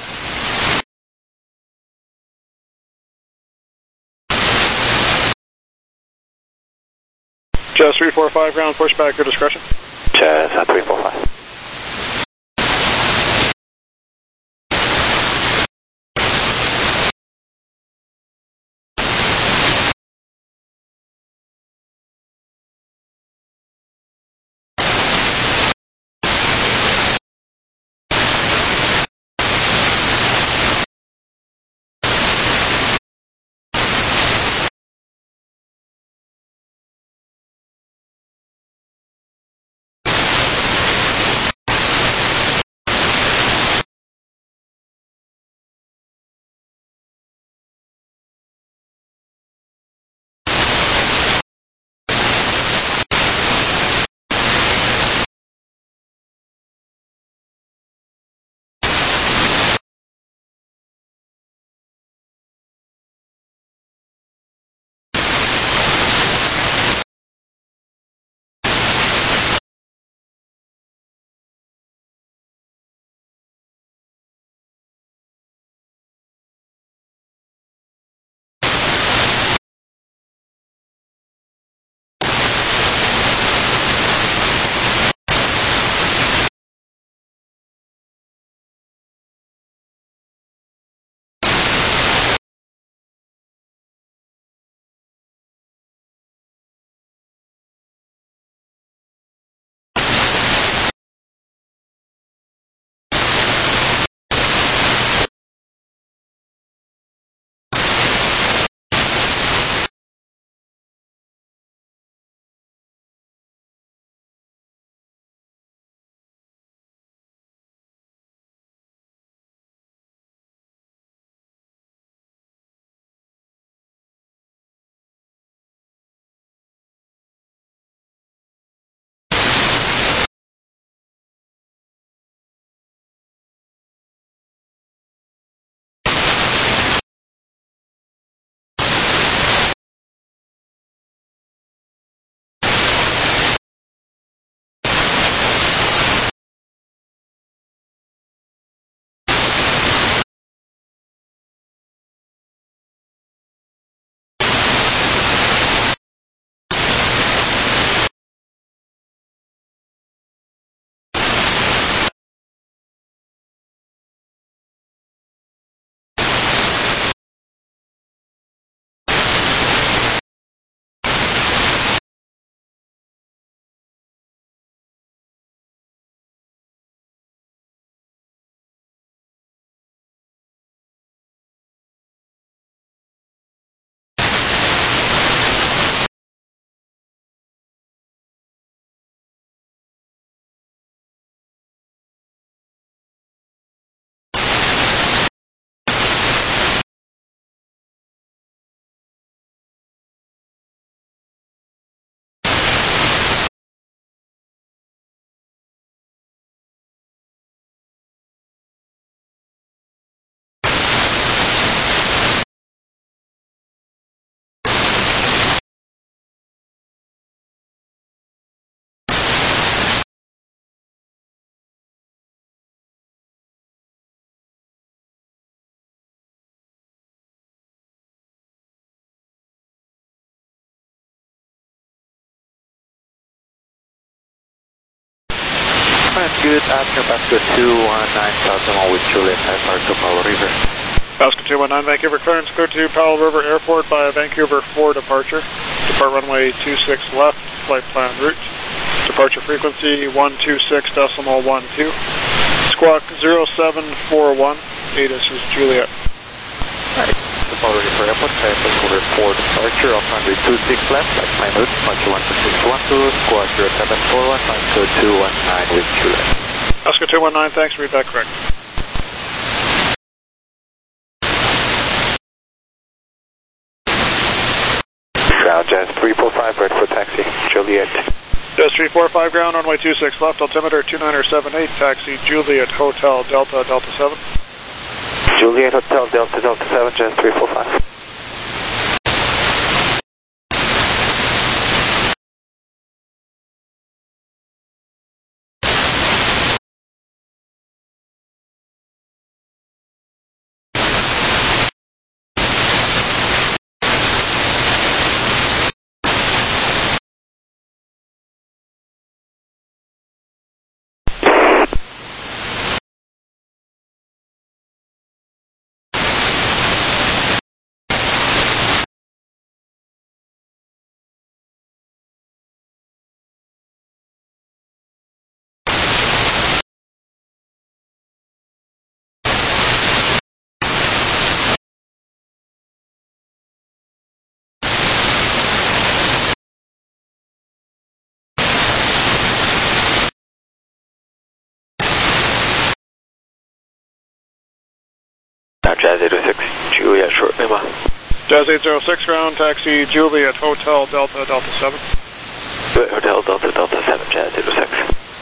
Chest three four five, ground pushback, your discretion. Chest uh, three four five. Good afternoon, Pasco two one nine, South with Juliet, Airport to Powell River. Pasco two one nine, Vancouver clearance, clear to Powell River Airport by Vancouver four departure. Depart runway two six left, flight plan route. Departure frequency one two six decimal one two. Squawk zero seven four one, ATIS is Juliet. Alright, to Powell River Airport, Vancouver four departure, off runway two six left, flight plan route, one two six one two, squawk zero seven four one, Pasco two one nine with Juliet. Pasco two one nine, thanks, read that correct. Ground Jazz three four five, right for taxi, Juliet. Jazz three four five, ground, runway two six left, altimeter two niner seven eight, taxi Juliet Hotel Delta Delta seven. Juliet Hotel Delta Delta seven, Jazz three four five. Jazz eight oh six, Juliet, short Lima. Jazz eight oh six, ground, taxi Juliet Hotel Delta Delta seven. Juliet Hotel Delta Delta seven, Jazz eight oh six.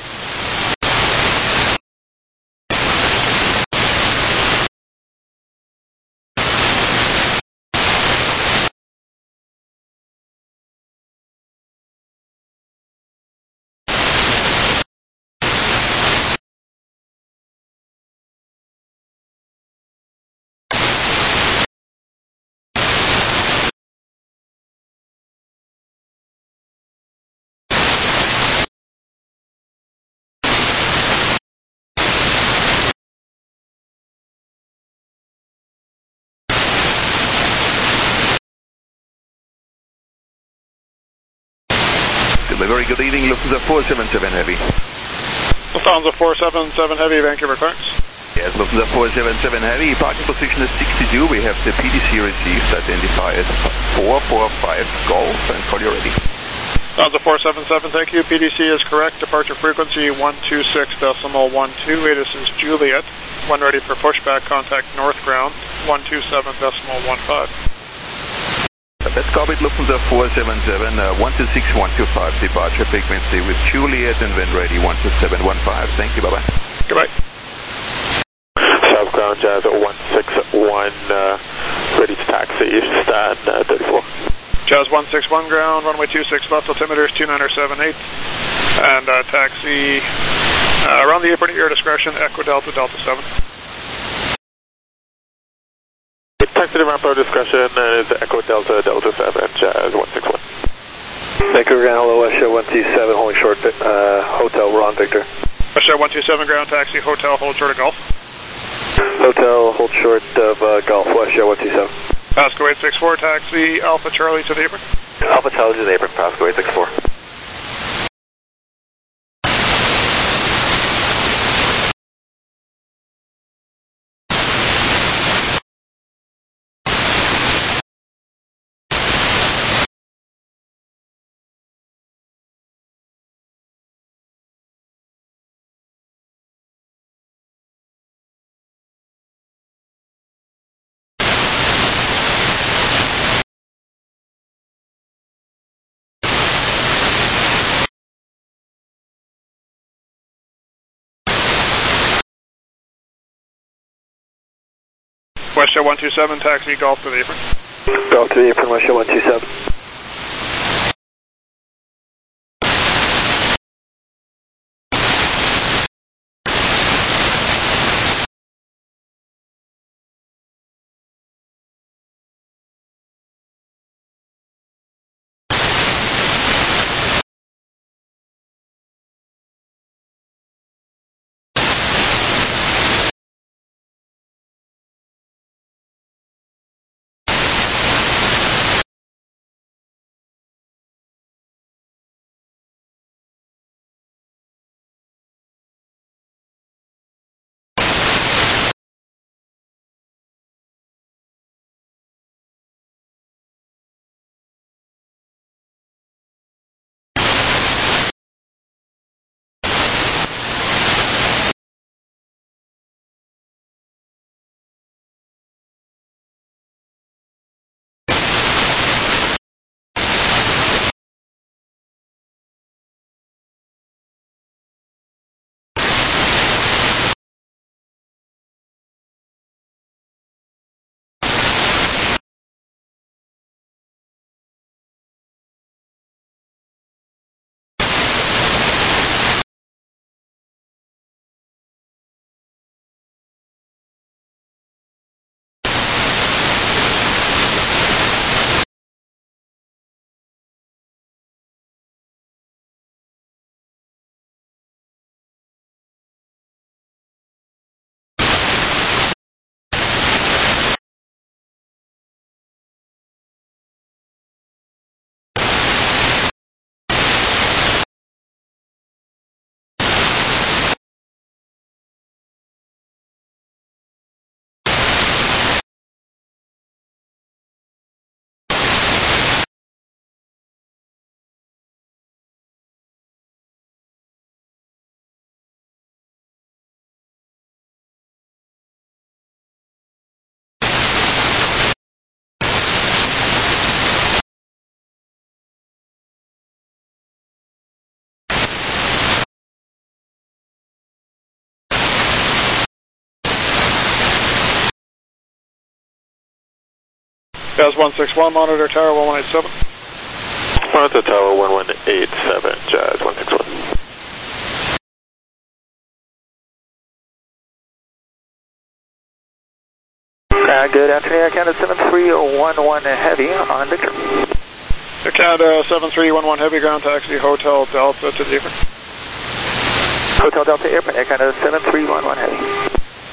Very good evening, Lufthansa four seven seven Heavy. Lufthansa four seven seven Heavy, Vancouver clearance. Yes, Lufthansa four seven seven Heavy, parking position is sixty-two. We have the P D C received, identified as four four five Golf, and call you ready. Lufthansa four seven seven, thank you. P D C is correct. Departure frequency one two six decimal one two. ATIS is Juliet. When ready for pushback, contact north ground one two seven decimal one five. Let's copy Lufthansa four seven seven, uh, one two six one two five, departure frequency with Juliet, and when ready one two seven one five. Thank you, bye-bye. Goodbye. South ground Jazz one six one, uh, ready to taxi, stand uh, thirty-four. Jazz one six one, ground, runway two six left, altimeter is two niner seven eight, and uh, taxi uh, around the apron at your discretion, Echo Delta Delta seven. Taxi to ramp our discussion is Echo Delta Delta seven, Jazz one six one. Vancouver Grand, hello, Westjet one two seven, holding short, uh, Hotel, Ron Victor. Westjet one two seven, ground, taxi, Hotel, hold short of Golf. Hotel, hold short of uh, Golf, Westjet one two seven. Pasco eight six four, taxi, Alpha Charlie to the apron. Alpha Charlie to the apron, Pasco eight six four. Westjet one two seven, taxi, Golf to the apron. Golf to the apron, Westjet one two seven. Jazz one six one, monitor tower one one eight seven. Monitor tower one one eight seven, Jazz one six one. Uh, good afternoon, Air Canada seven three one one Heavy on Victor. Air Canada seven three one one Heavy, ground taxi Hotel Delta to the airport. Hotel Delta Airport, Air Canada seven three one one Heavy.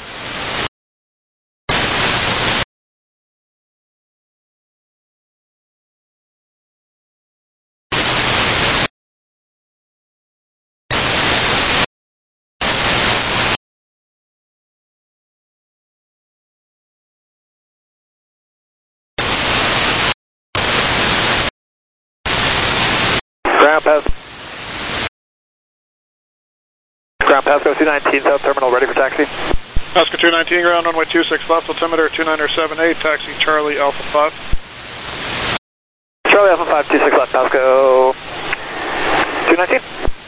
Ground pass. Ground Pasco two nineteen South Terminal, ready for taxi. Pasco two nineteen, ground runway two six left, altimeter two niner seven eight, taxi Charlie Alpha five. Charlie Alpha five, two six left, Pasco two nineteen.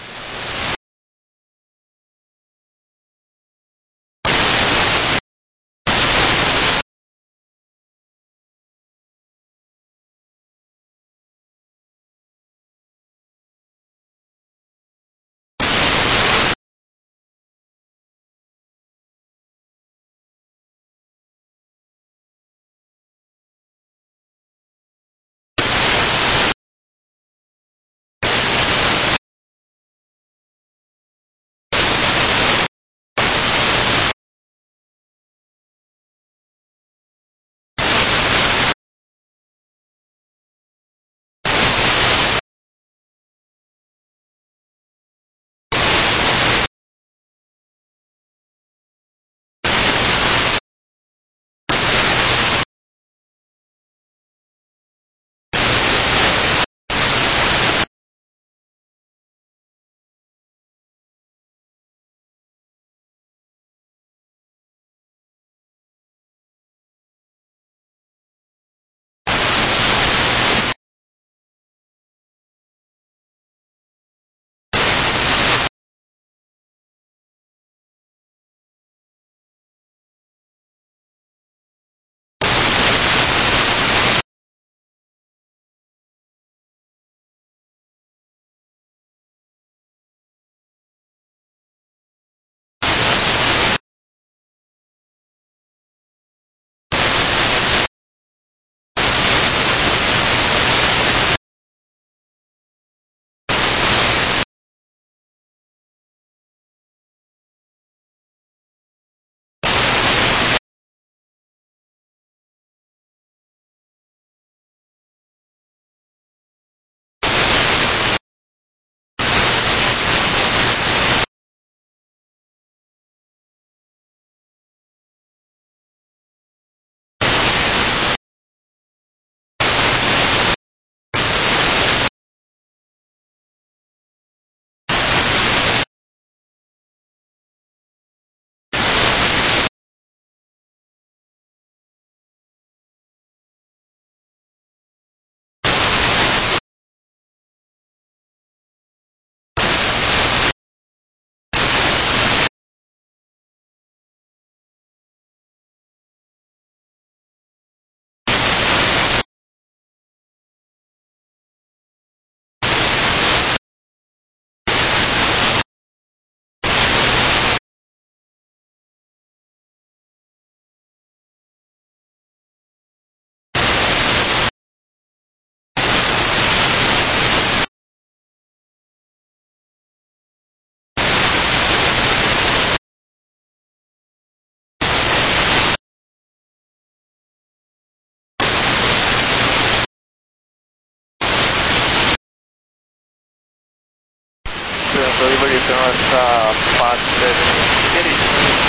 Delivery turns uh, five seven eight,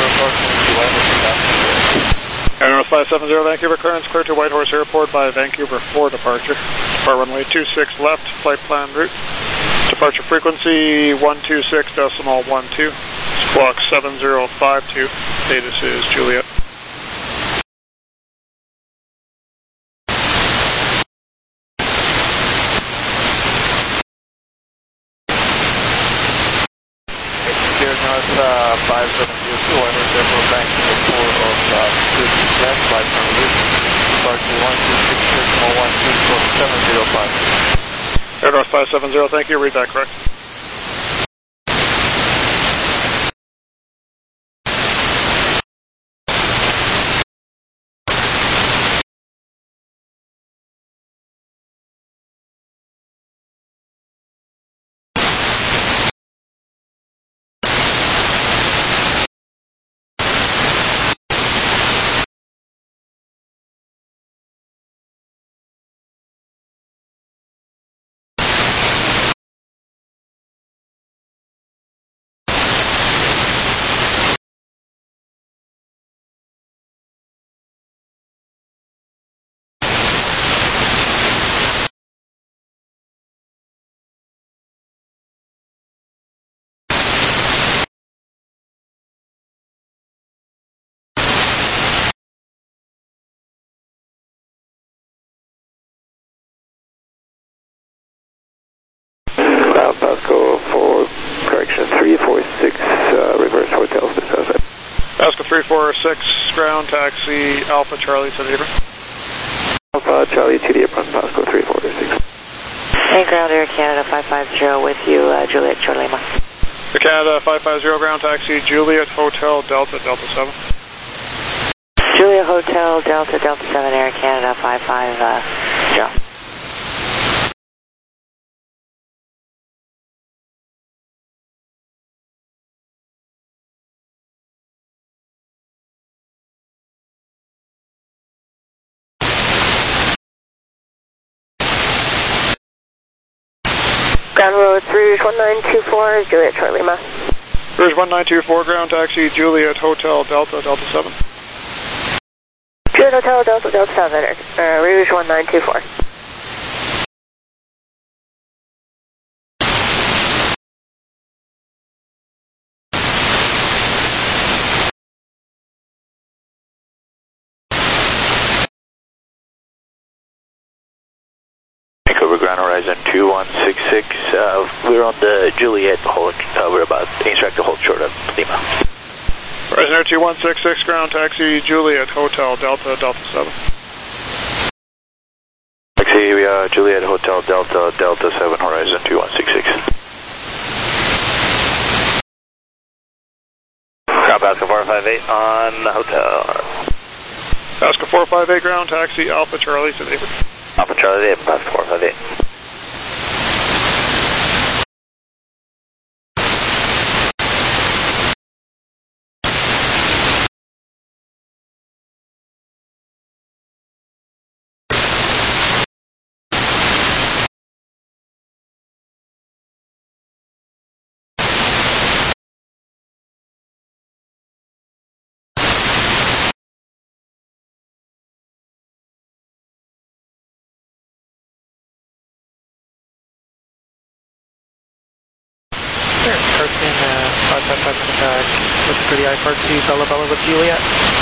Air North five seven zero, Vancouver clearance clear to Whitehorse Airport by Vancouver four departure. Depart runway two six left, flight plan route. Departure frequency one two six decimal one two. Squawk seven zero five two. Status is Juliet. North uh, five seven zero two, I heard Denver Vancouver four of uh, two six left, flight from route, departure one two six decimal one two four seven zero five. Air North five seven zero, thank you, read that correct. Ground Pasco four, correction three four six, uh, reverse hotel, discuss it. Pasco three four six, ground taxi Alpha Charlie to the apron. Alpha Charlie to the apron, Pasco three four six. Hey, ground Air Canada five five zero with you, uh, Juliet Charlie Lima. Air Canada five five zero, ground taxi Juliet Hotel Delta Delta seven. Juliet Hotel Delta Delta seven, Air Canada five five zero. Ground Road Rouge one nine two four, Juliet Charlie Lima. Rouge one nine two four, ground taxi Juliet Hotel Delta Delta seven. Juliet Hotel Delta Delta seven, uh, Rouge one nine two four. Vancouver Ground Horizon two one six six, uh, we're on the Juliet, hold, uh, we're about instruct to hold short of Lima. Horizon Air two one six six, ground taxi Juliet Hotel Delta Delta seven. Taxi uh, Juliet Hotel Delta Delta seven, Horizon two one six six. Ground Pasco four five eight on the hotel. Pasco four five eight, ground taxi Alpha Charlie to the apron. Alpha Charlie, Pasco four five eight. Carson, uh, five five five, uh, looking for the I F R two, Bella Bella with Juliet.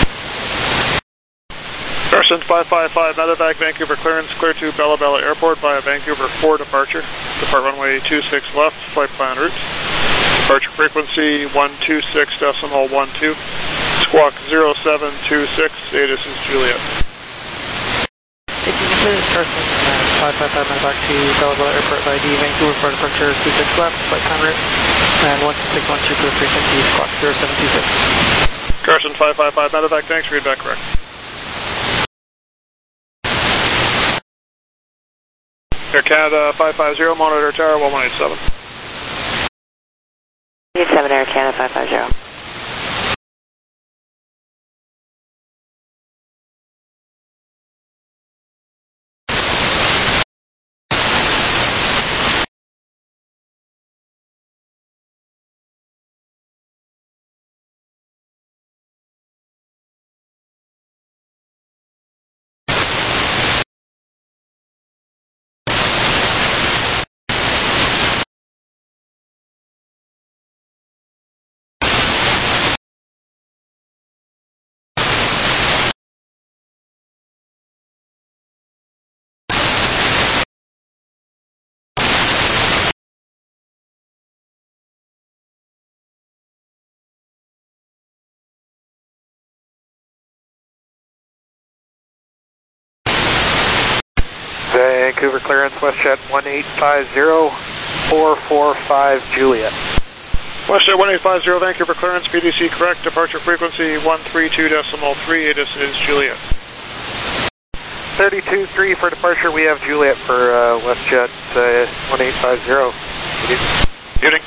Carson five five five, Medevac, Vancouver clearance, clear to Bella Bella Airport via Vancouver four departure. Depart runway two six left, flight plan route. Departure frequency one two six decimal one two. Squawk zero seven two six, status is Juliet. If you can clear Carson, uh, five five five, Medevac to Bella Bella Airport via the Vancouver four departure, two six left, flight plan route. And one two six one two for the frequency, squawk zero seven two six. Carson five five five, Medevac, thanks, read back correct. Air Canada five five zero, monitor tower one one eight seven. eight seven, Air Canada five five zero. Vancouver clearance, WestJet one eight five zero, four four five Juliet. WestJet one eight five zero, Vancouver clearance, P D C correct, departure frequency one three two decimal three, this is Juliet. thirty-two three for departure, we have Juliet for uh, WestJet uh, one eight five zero. Muting.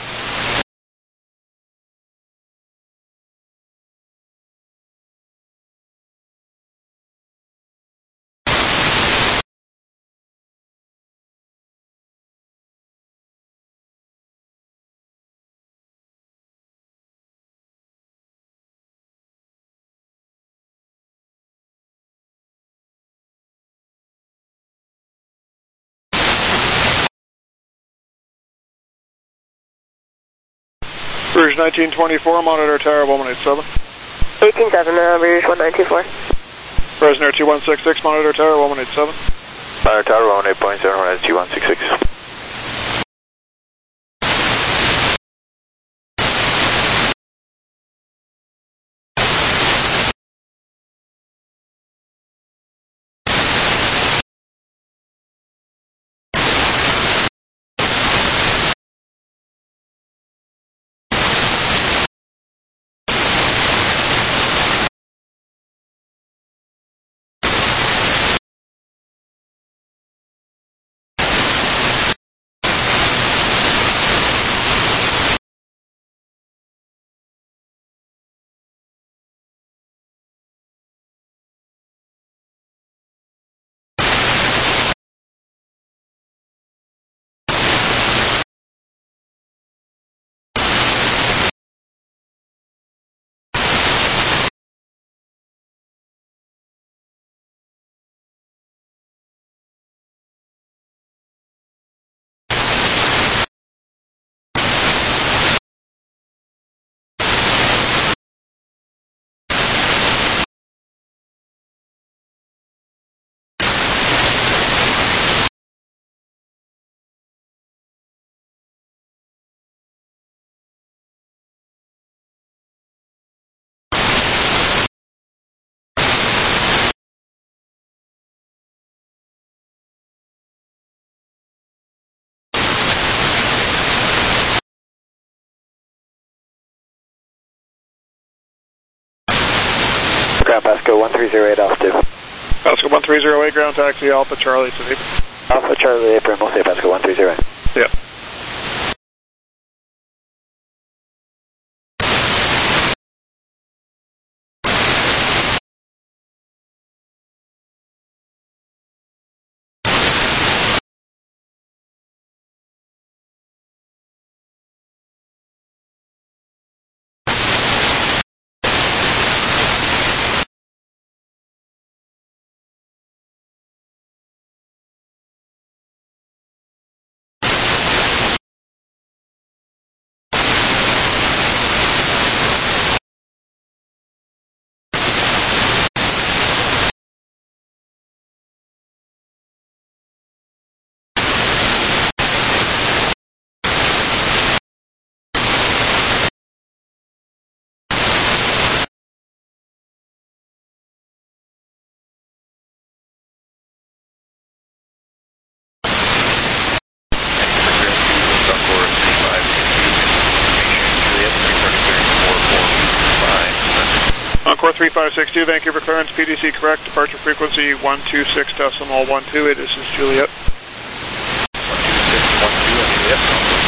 Rouge nineteen twenty-four, monitor tower one eight seven. eighteen seven, uh, Rouge one nine two four. Fresno two one six six, monitor tower one eight seven. Monitor tower one eight point seven, two one six six. Ground Pasco one three zero eight, Alpha two. Pasco one three zero eight, ground taxi, Alpha Charlie to April. Alpha Charlie April, we'll say Pasco one three zero eight. Yeah. Encore three five six two, Vancouver clearance, P D C correct, departure frequency one two six decimal one two, this is Juliet. one two six one two, Juliet.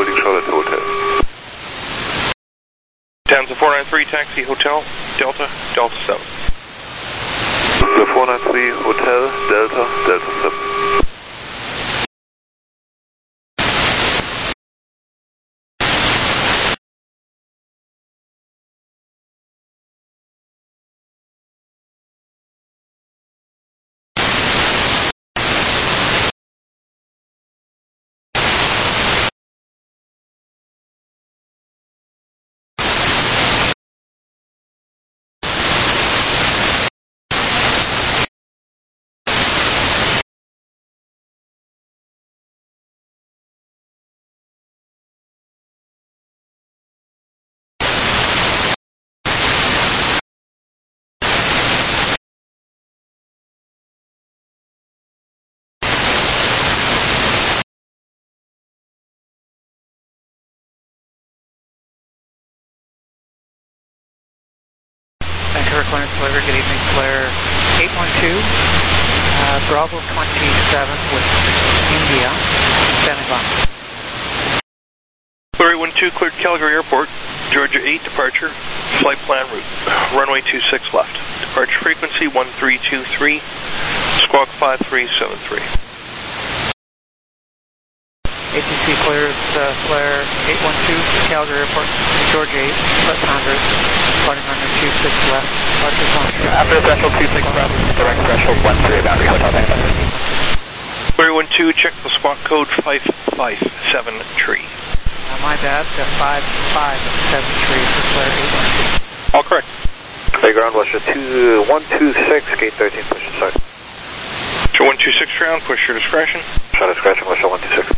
holding short at Hotel. Tanza four nine three, taxi Hotel, Delta, Delta seven. The four nine three, Hotel, Delta, Delta seven. Vancouver clearance delivery, good evening, Flare eight one two, uh, Bravo twenty-seven with India, standing by. Flare eight one two, cleared Calgary Airport, Georgia eight departure, flight plan route, runway two six left. Departure frequency one three two three, squawk five three seven three. A T C clears uh, Flare eight one two, Calgary Airport, Georgia eight, left hundred, departing runway two six left, departure zone. After threshold two six left, direct threshold one three, boundary hotel Vancouver. Flare one two, check the squawk code five five seven three. Uh, my bad, uh, five five seven three for Flare eight one two. All correct. Bay ground, Russia two one two six, gate thirteen, push inside. Show one two six ground, push your discretion. Show discretion, Russia one two six.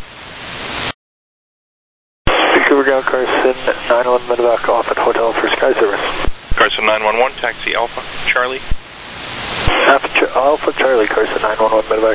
Vancouver ground, Carson nine one medevac off at Hotel for Sky Service. Carson nine one one, taxi Alpha, Charlie. Alpha, Ch Alpha Charlie, Carson nine one one medevac.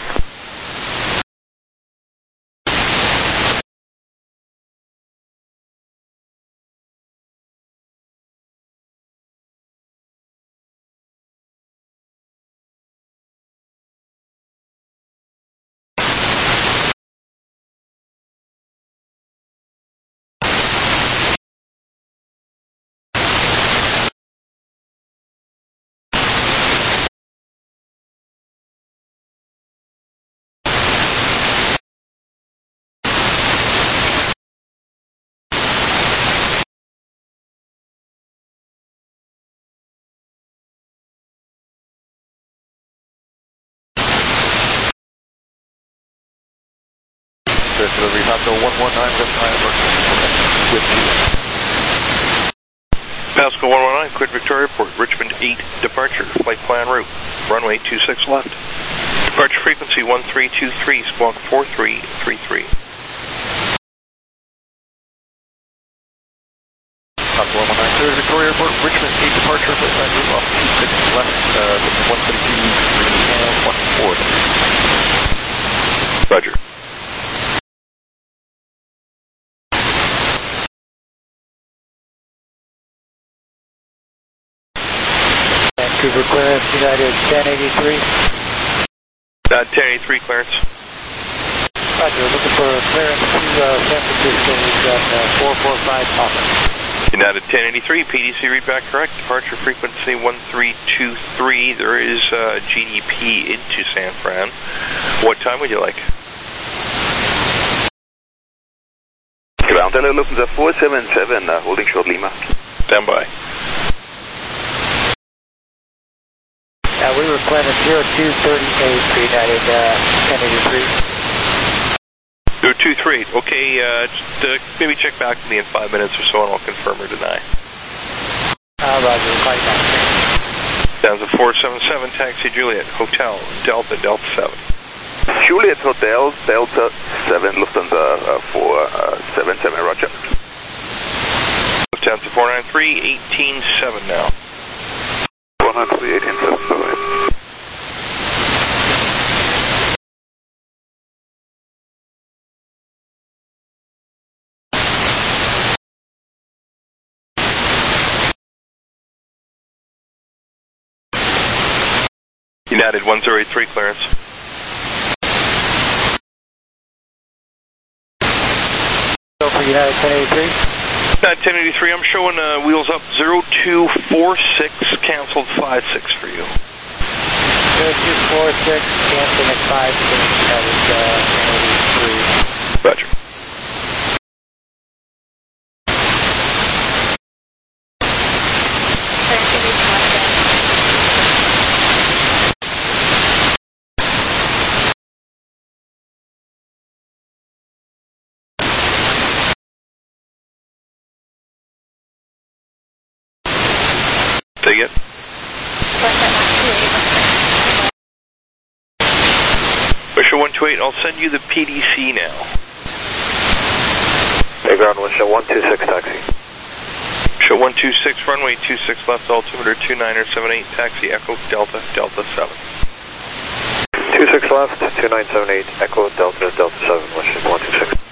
Delivery Pasco one one nine, with you. Pasco one one nine, cleared Victoria Airport, Richmond eight departure, flight plan route, runway two six left. Departure frequency one three two three, squawk four three three three. Pasco one one nine, cleared Victoria Airport, Richmond eight departure, flight plan route off two six left, uh, one thirty-two, and one four. Roger. Vancouver clearance, United ten eighty-three. Uh, ten eighty-three clearance. Roger, looking for clearance to uh, San Francisco. We've got uh, four four five Papa. United ten eighty-three, P D C readback correct. Departure frequency one three two three. There is uh, G D P into San Fran. What time would you like? Ground L Lufthansa four seven seven, uh, holding short Lima. Stand by. Uh, we were planning zero two thirty-eight for United uh, ten eighty-three. zero two three eight, okay, uh, just uh, maybe check back to me in five minutes or so and I'll confirm or deny. Uh, Roger, we'll call you back. Down to four seven seven, taxi Juliet, Hotel, Delta, Delta seven. Juliet Hotel, Delta seven, Lufthansa uh, four seven seven, roger. Lufthansa four nine three, eighteen seven now. four nine three, eighteen seven, bye-bye. United one zero eight three clearance. Go for United ten eighty-three. United ten eighty-three, I'm showing uh, wheels up zero two four six, canceled five six for you. zero two four six, canceling at five six, that is uh, ten eighty-three. Roger. Take it. Wisher one two eight, I'll send you the P D C now. Hey, ground Wisher one two six, taxi. Show one two six, runway two six left, altimeter two nine seven eight, taxi Echo Delta, Delta seven. two six left, two nine seven eight, Echo Delta, Delta seven, Wisher one two six.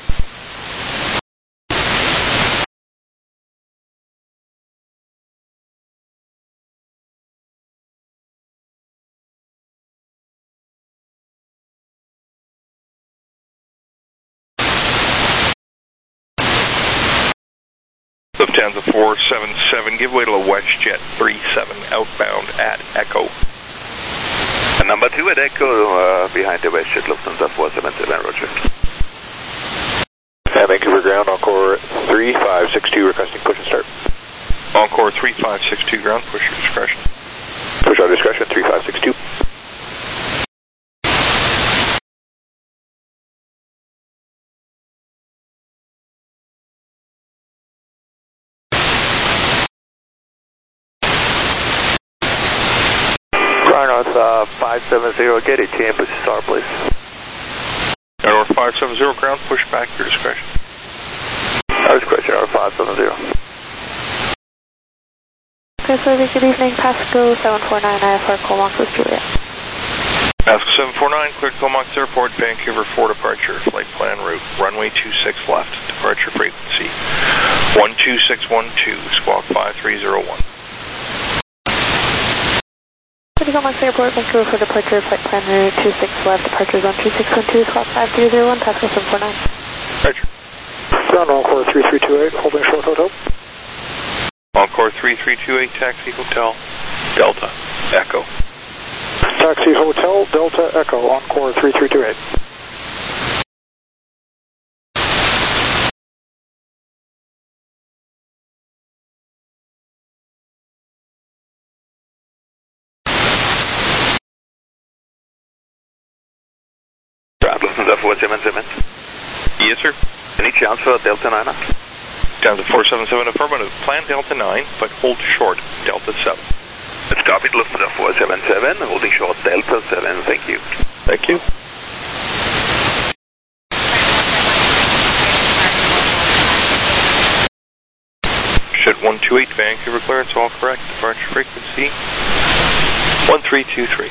Lufthansa four seven seven, give way to a WestJet three seven, outbound at Echo. And number two at Echo, uh, behind the WestJet Lufthansa four seven seven, roger. And Vancouver ground, Encore three five six two, requesting push and start. Encore three five six two, ground, push your discretion. Push our discretion, three five six two. North uh, five seven zero, get it, T M, push start, please. North five seven zero, ground, push back, your discretion. Our discretion, North five seven zero. Okay, so good evening, Pasco seven four nine, I F R Comox with Juliet. Pasco seven four nine, cleared Comox Airport, Vancouver four departure, flight plan route, runway two six left, departure frequency one two six one two, squawk five three zero one. Comox Airport, Vancouver for departure, flight plan route two six left, departure zone two six one two, squawk five three zero one, Pasco seven four nine. Roger. Ground Encore three three two eight, holding short hotel. Encore three three two eight, taxi Hotel, Delta, Echo. Taxi Hotel, Delta, Echo, Encore three three two eight. Lufthansa four seven seven. Yes, sir. Any chance for Delta nine? Down to four seven seven, affirmative. Plan Delta nine, but hold short, Delta seven. Let's copy Lufthansa four seven seven, holding short, Delta seven, thank you. Thank you. Shed one two eight, Vancouver clearance, all correct. Departure frequency one three two three.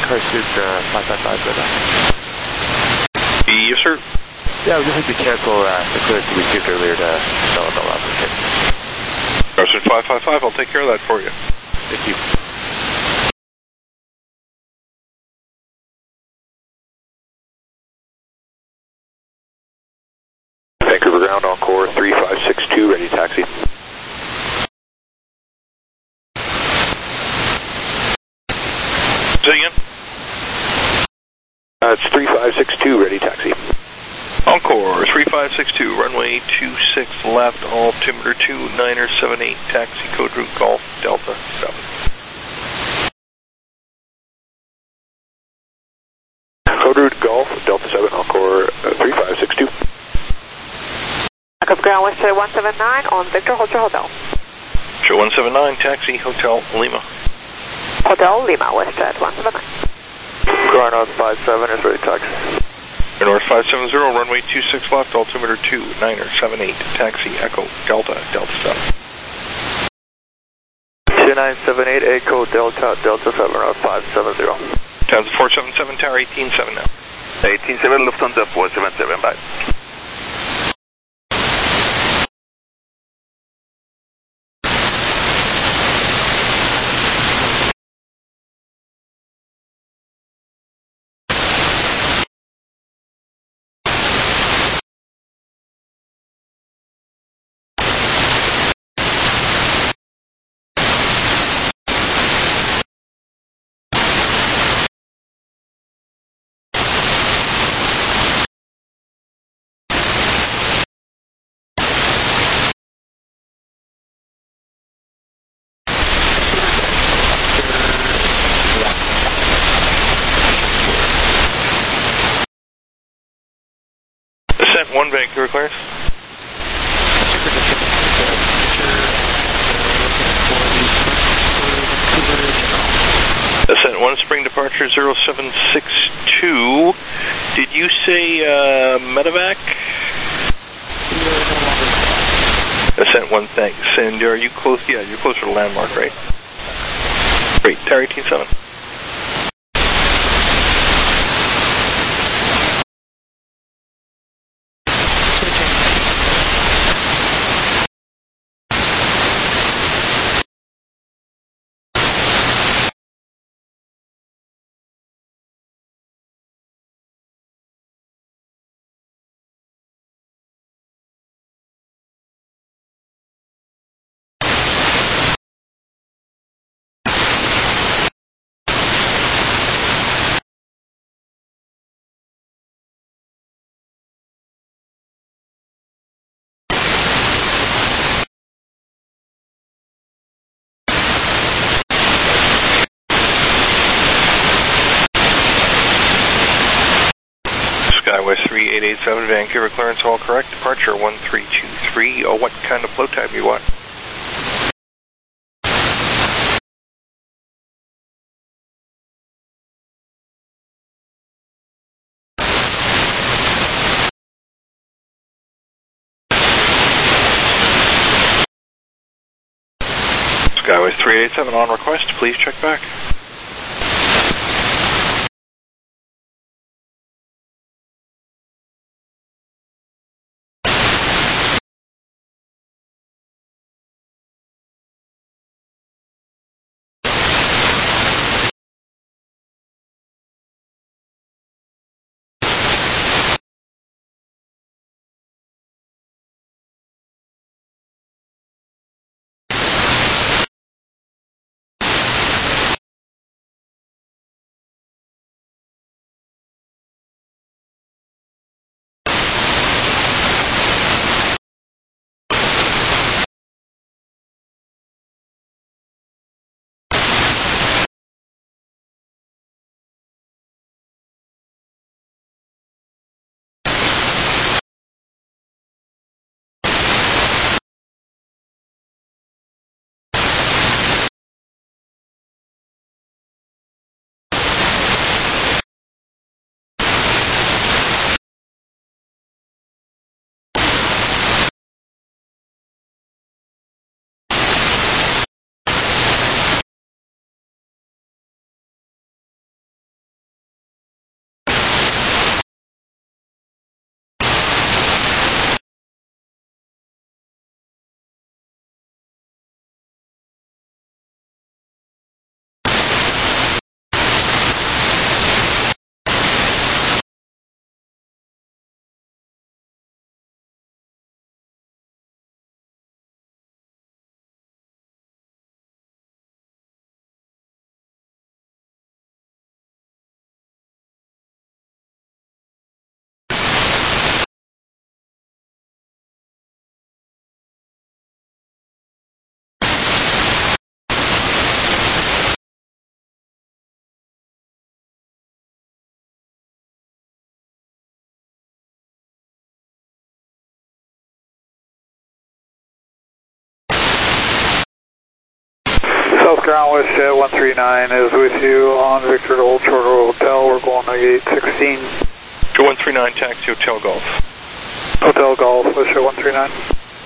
car suit uh, five five five, go down. Yes, sir. Yeah, we just need to cancel uh, the clearance we received earlier to Bella Bella applicant. Carson five five five, I'll take care of that for you. Thank you. Vancouver ground, Encore three five six two, ready taxi. Say again? Uh, it's three five six two, ready taxi. Encore three five six two, runway two six left, altimeter two niner seven eight, taxi code route Golf Delta seven. Code route Golf Delta seven, Encore uh, three five six two. Backup ground, West one seven nine on Victor Hotel Hotel. Show one seven nine, taxi Hotel Lima. Hotel Lima, West one seven nine. Car North five seven is ready taxi. North five seven zero, runway two six left, altimeter two niner seven eight, taxi Echo Delta Delta seven. two nine seven eight, Echo Delta Delta seven, North five seven zero. Times four seven seven, tower eighteen seven now. eighteen seven, Lufthansa four seven seven, bye. Ascent one, Vancouver clearance. Ascent one, spring departure zero seven six two. Did you say uh, medevac? Ascent one, thanks. And are you close? Yeah, you're closer to landmark, right? Great, tower eighteen seven. Skywest three eight eight seven, Vancouver clearance, all correct. Departure one three two three. Oh, what kind of flow time you want? Skywest three eight seven on request, please check back. South Ground WestJet one three nine is with you on Victor to Old Shorter Hotel. We're going to eight sixteen. Joe one three nine, taxi Hotel Golf. Hotel Golf, WestJet one three nine.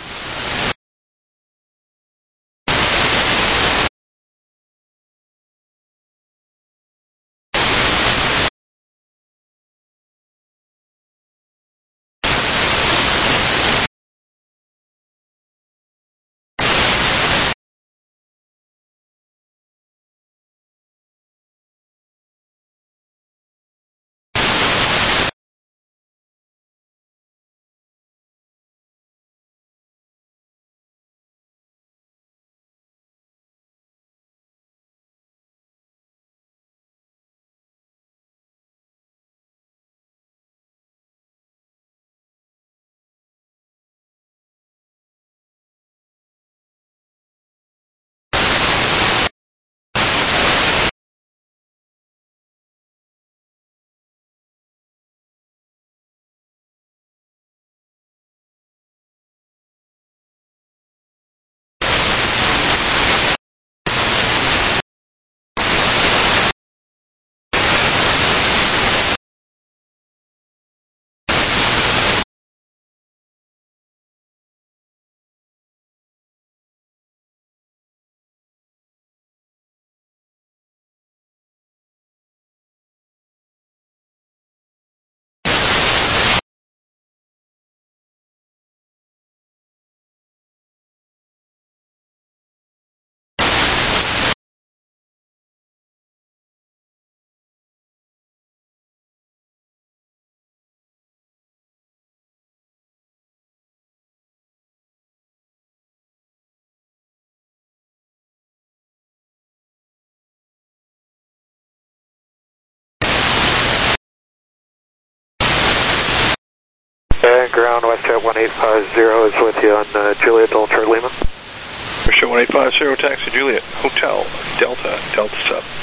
And ground WestJet one eight five zero is with you on uh, Juliet Delta Lima. WestJet one eight five zero, taxi Juliet, Hotel Delta, Delta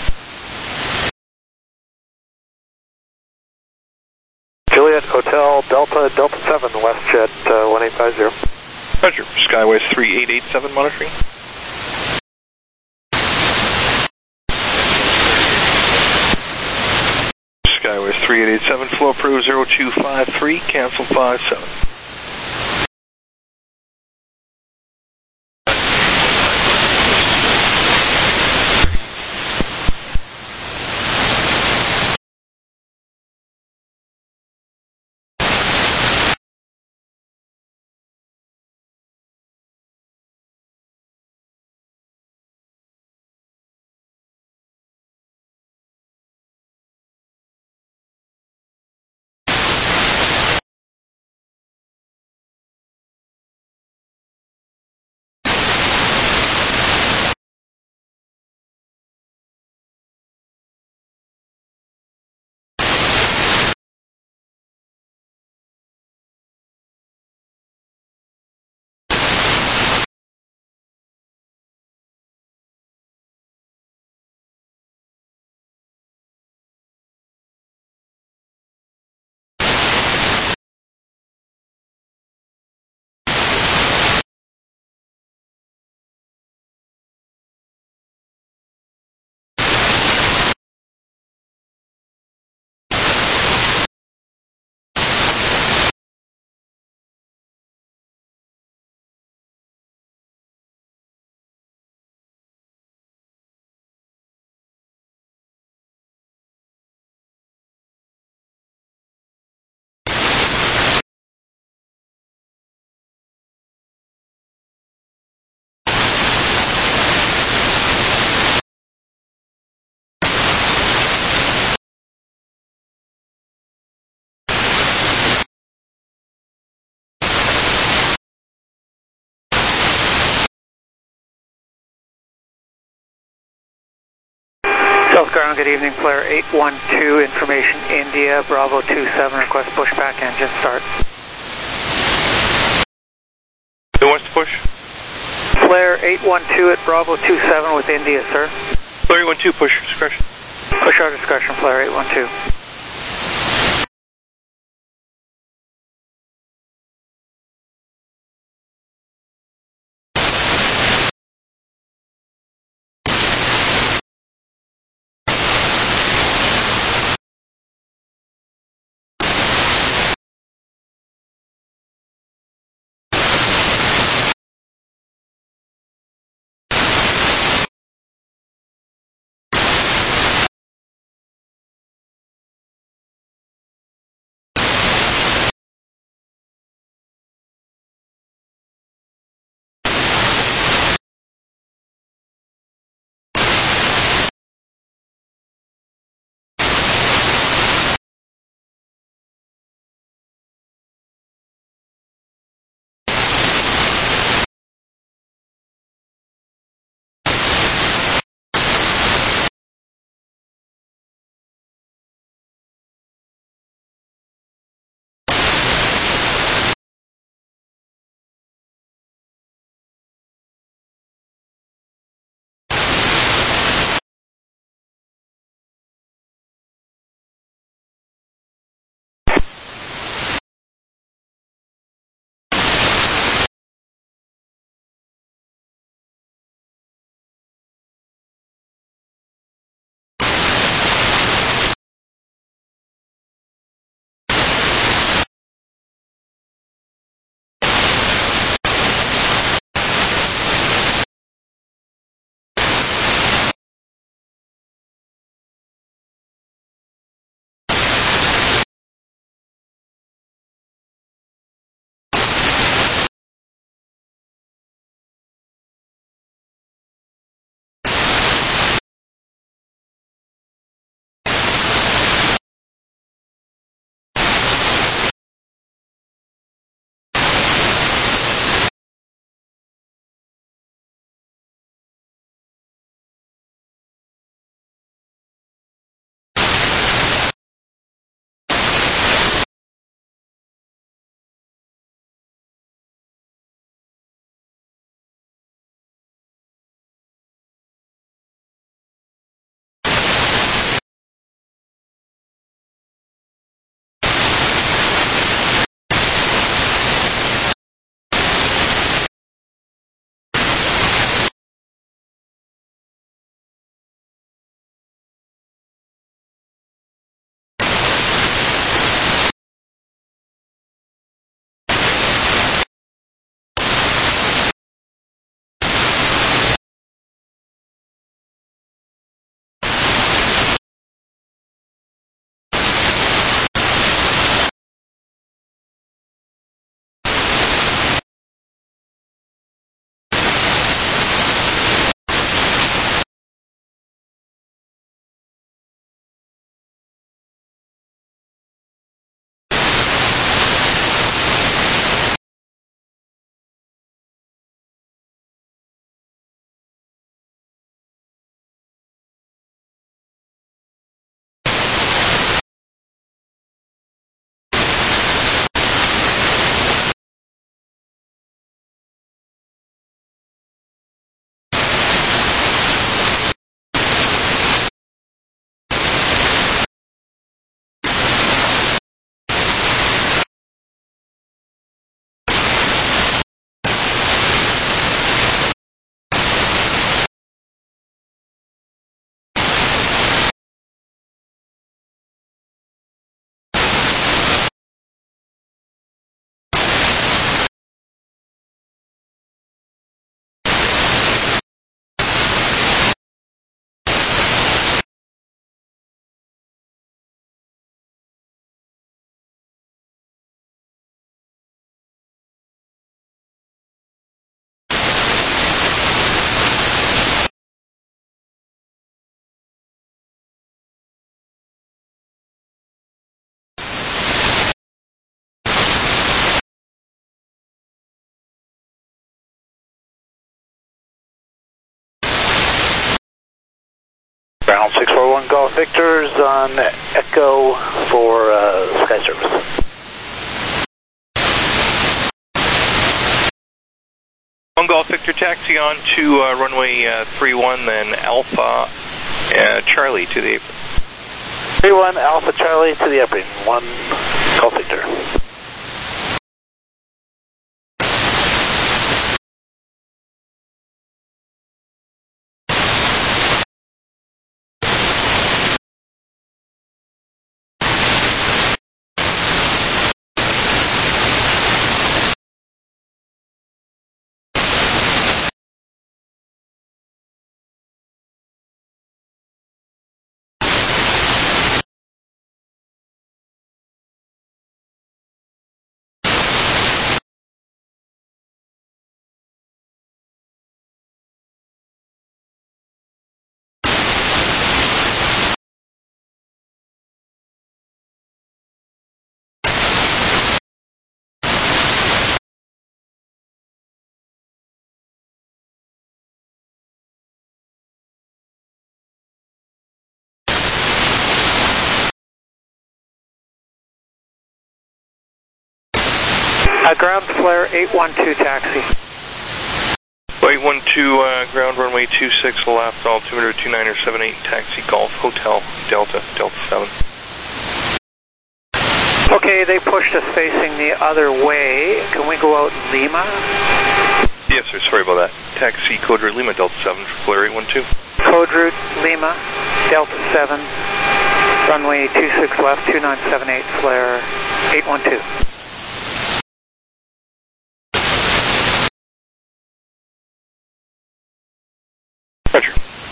seven. Juliet Hotel Delta, Delta seven, WestJet uh, one eight five zero. Roger, Skywest three eight eight seven monitoring. Skywest three eight eight seven, flow approved zero two five three, cancel five seven. South Ground, good evening, Flare eight one two, information India, Bravo two seven, request pushback engine start. Who wants to push? Flare eight one two at Bravo two seven with India, sir. Flare eight one two, push your discretion. Push our discretion, Flare eight one two. Ground six four one Golf Victor's on Echo for uh, Sky Service. One Golf Victor, taxi on to uh, runway uh, three one, then Alpha uh, Charlie to the apron. three one Alpha Charlie to the apron, one Golf Victor. Uh, ground flare eight one two taxi. eight one two, uh, ground runway two six left, altimeter two niner seven eight, taxi Golf Hotel Delta, Delta seven. Okay, they pushed us facing the other way. Can we go out Lima? Yes, sir, sorry about that. Taxi code route Lima Delta seven for flare eight one two. Code route Lima Delta seven, runway two six left, two nine seven eight, flare eight one two. Roger.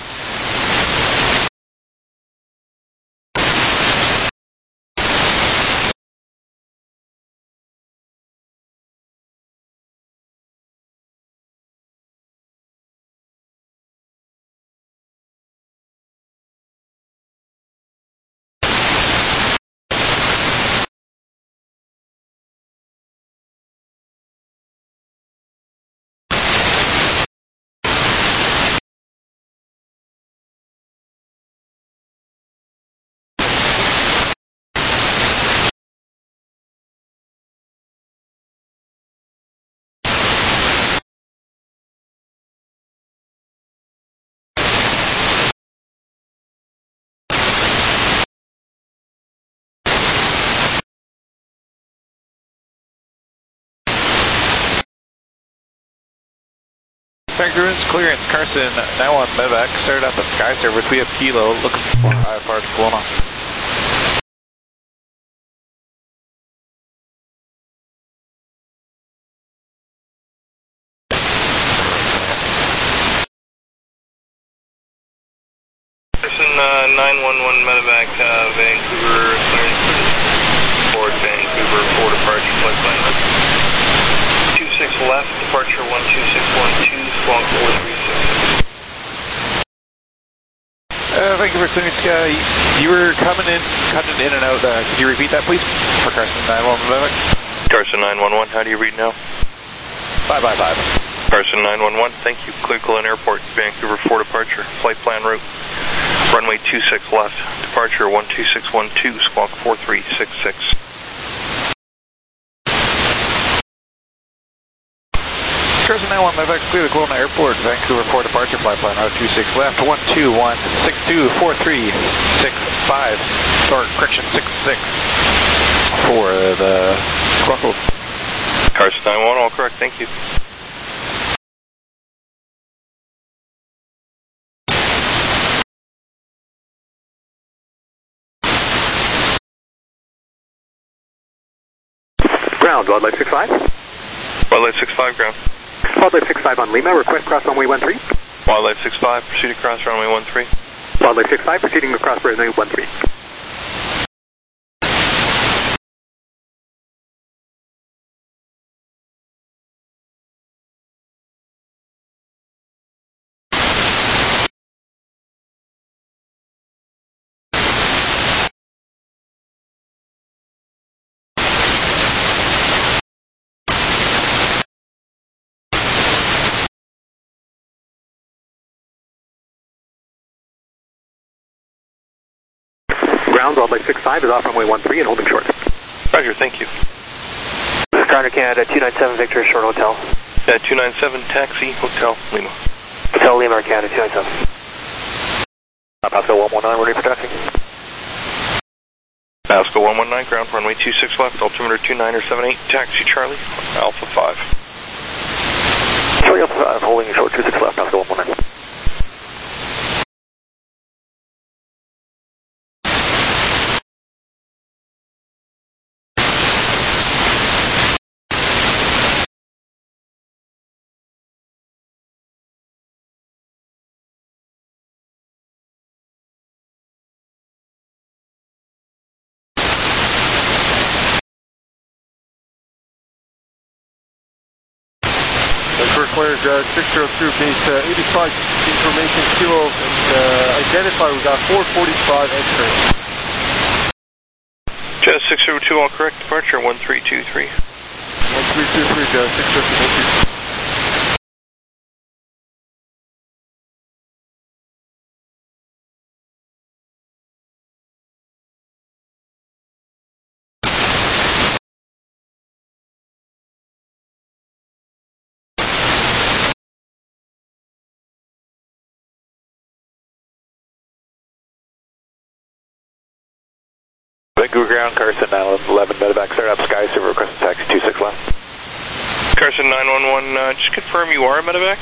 Vancouver's clearance, Carson, now on Mevac, started up at Sky Service, we have Kilo, looking for I F R to Kelowna. Carson, uh, nine one one Medevac, uh, Vancouver, clearance, Ford, Vancouver, four departure, flight plan two six left, departure one two six one two, squawk four three six. Uh, thank you for clearance. Uh, you were coming in, cutting in and out. Uh, could you repeat that, please? For Carson nine one one Medevac. Carson nine one one, how do you read now? five five five. Carson nine one one, thank you. Clear Kelowna Airport, Vancouver four departure, flight plan route. Runway two six left, departure one two six one two, squawk four three six six. Carson nine one Medevac, clear the Kelowna Airport, Vancouver four departure, flight plan route two six left, one two one six two four three six five, or correction six six for the squawk code. Carson nine one one, all correct, thank you. Ground, Wildlife six five. Wildlife six five, ground. Wildlife six five on Lima, request cross runway one three. Wildlife six five, proceed across runway one three. Wildlife six five, proceeding across runway one three. Ground, Wildlife six five is off runway one three and holding short. Roger, thank you. Garner Canada, two nine seven Victor, short hotel. Uh, two nine seven, taxi, Hotel Lima. Hotel Lima, Canada, two nine seven. Pasco one one nine, ready for taxi. Pasco one one nine, ground, runway two six left, altimeter two nine seven eight, taxi Charlie, Alpha five. Charlie Alpha five, holding short two six left, Pasco one one nine. Cleared uh, six zero two base uh, eighty-five information kilo and uh, identify we got four forty-five X-ray. Jazz six zero two, all correct, departure one three two three. one three two three, Jazz six zero two, thank you. Vancouver Ground, Carson nine eleven, medevac, start up Sky Silver, requesting taxi two six left. Carson nine one one, uh, just confirm you are a medevac?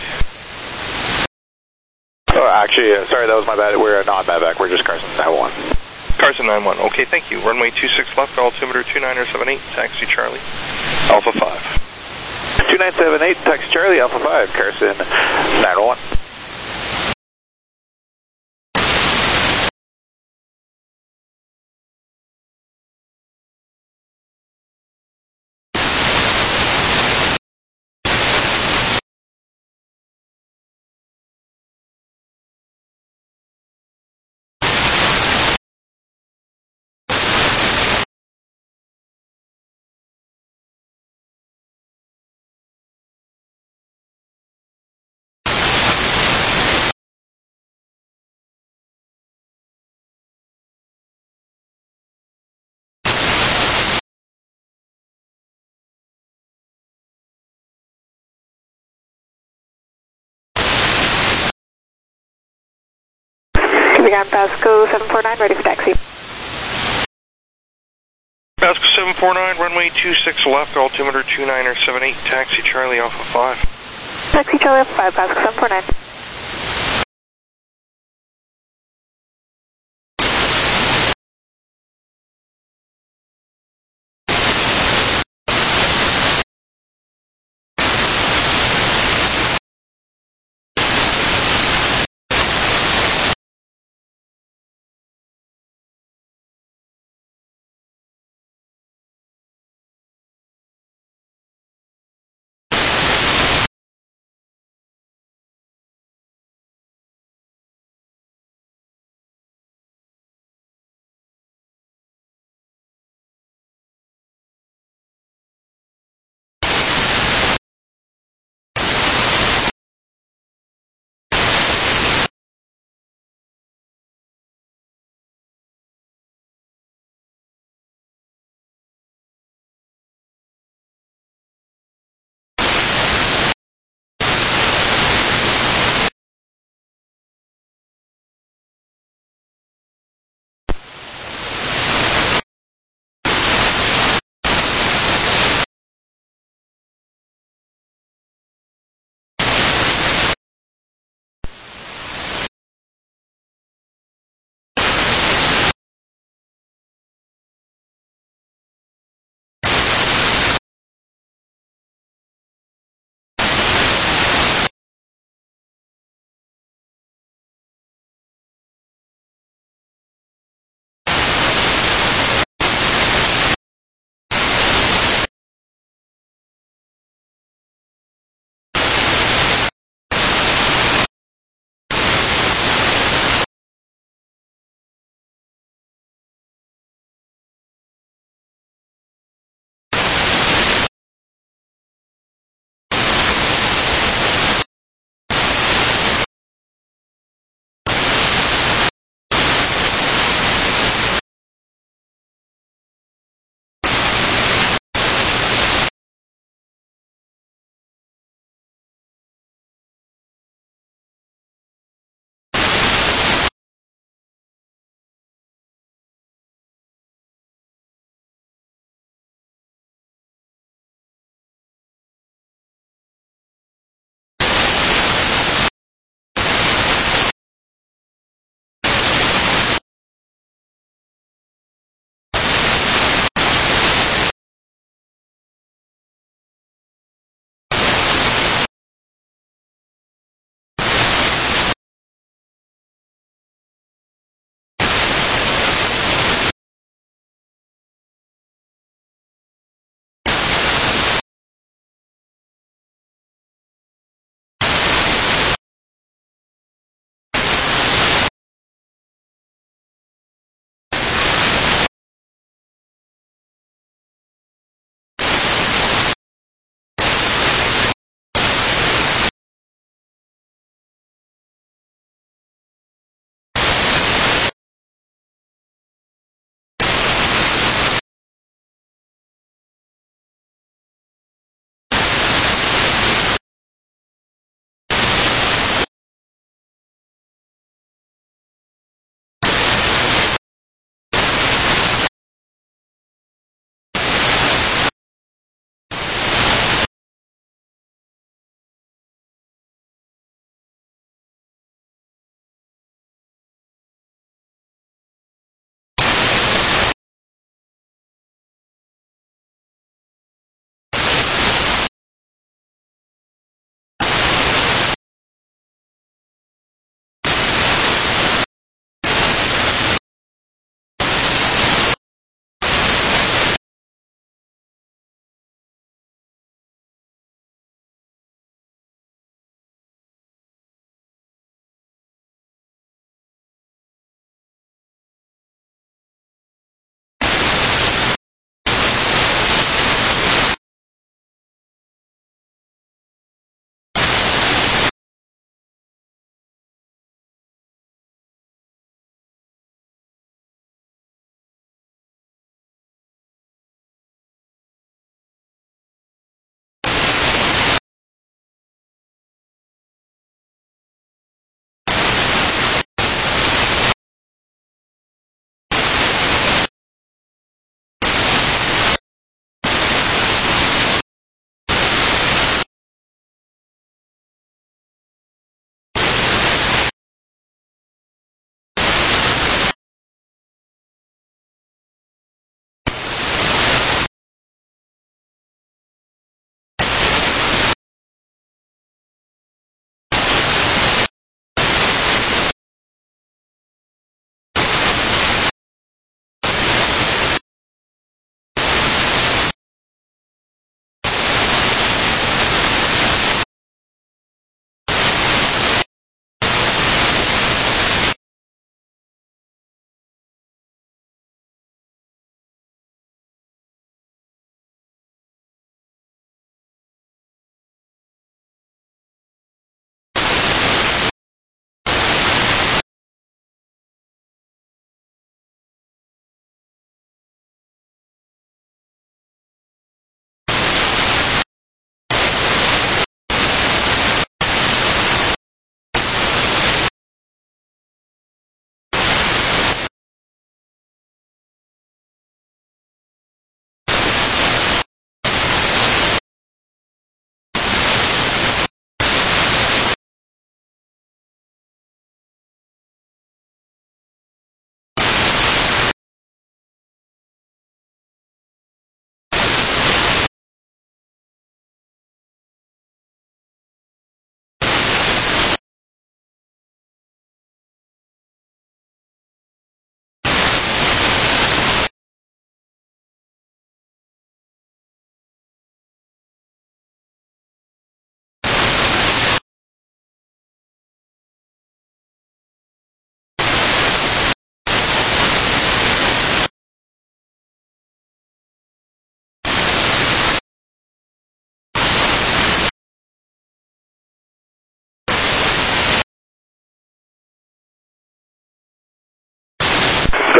Oh, actually, uh, sorry, that was my bad. We're not medevac, we're just Carson nine one one. Carson nine one, okay, thank you. Runway two six left, altimeter two nine seven eight, taxi Charlie, Alpha five. two nine seven eight, taxi Charlie, Alpha five, Carson nine one one. Again, Pasco seven four nine, ready for taxi. Pasco seven four nine, runway two six left, altimeter two nine seven eight, taxi Charlie, Alpha five. Taxi Charlie Alpha five, Pasco seven four nine.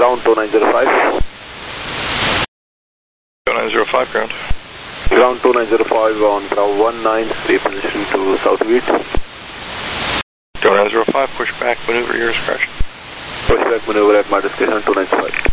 Ground two nine zero five. two nine zero five, ground. Ground two nine zero five on Bravo one nine, reposition to southwest. two nine zero five, push back, maneuver your discretion. Push back maneuver at my discretion, two nine zero five.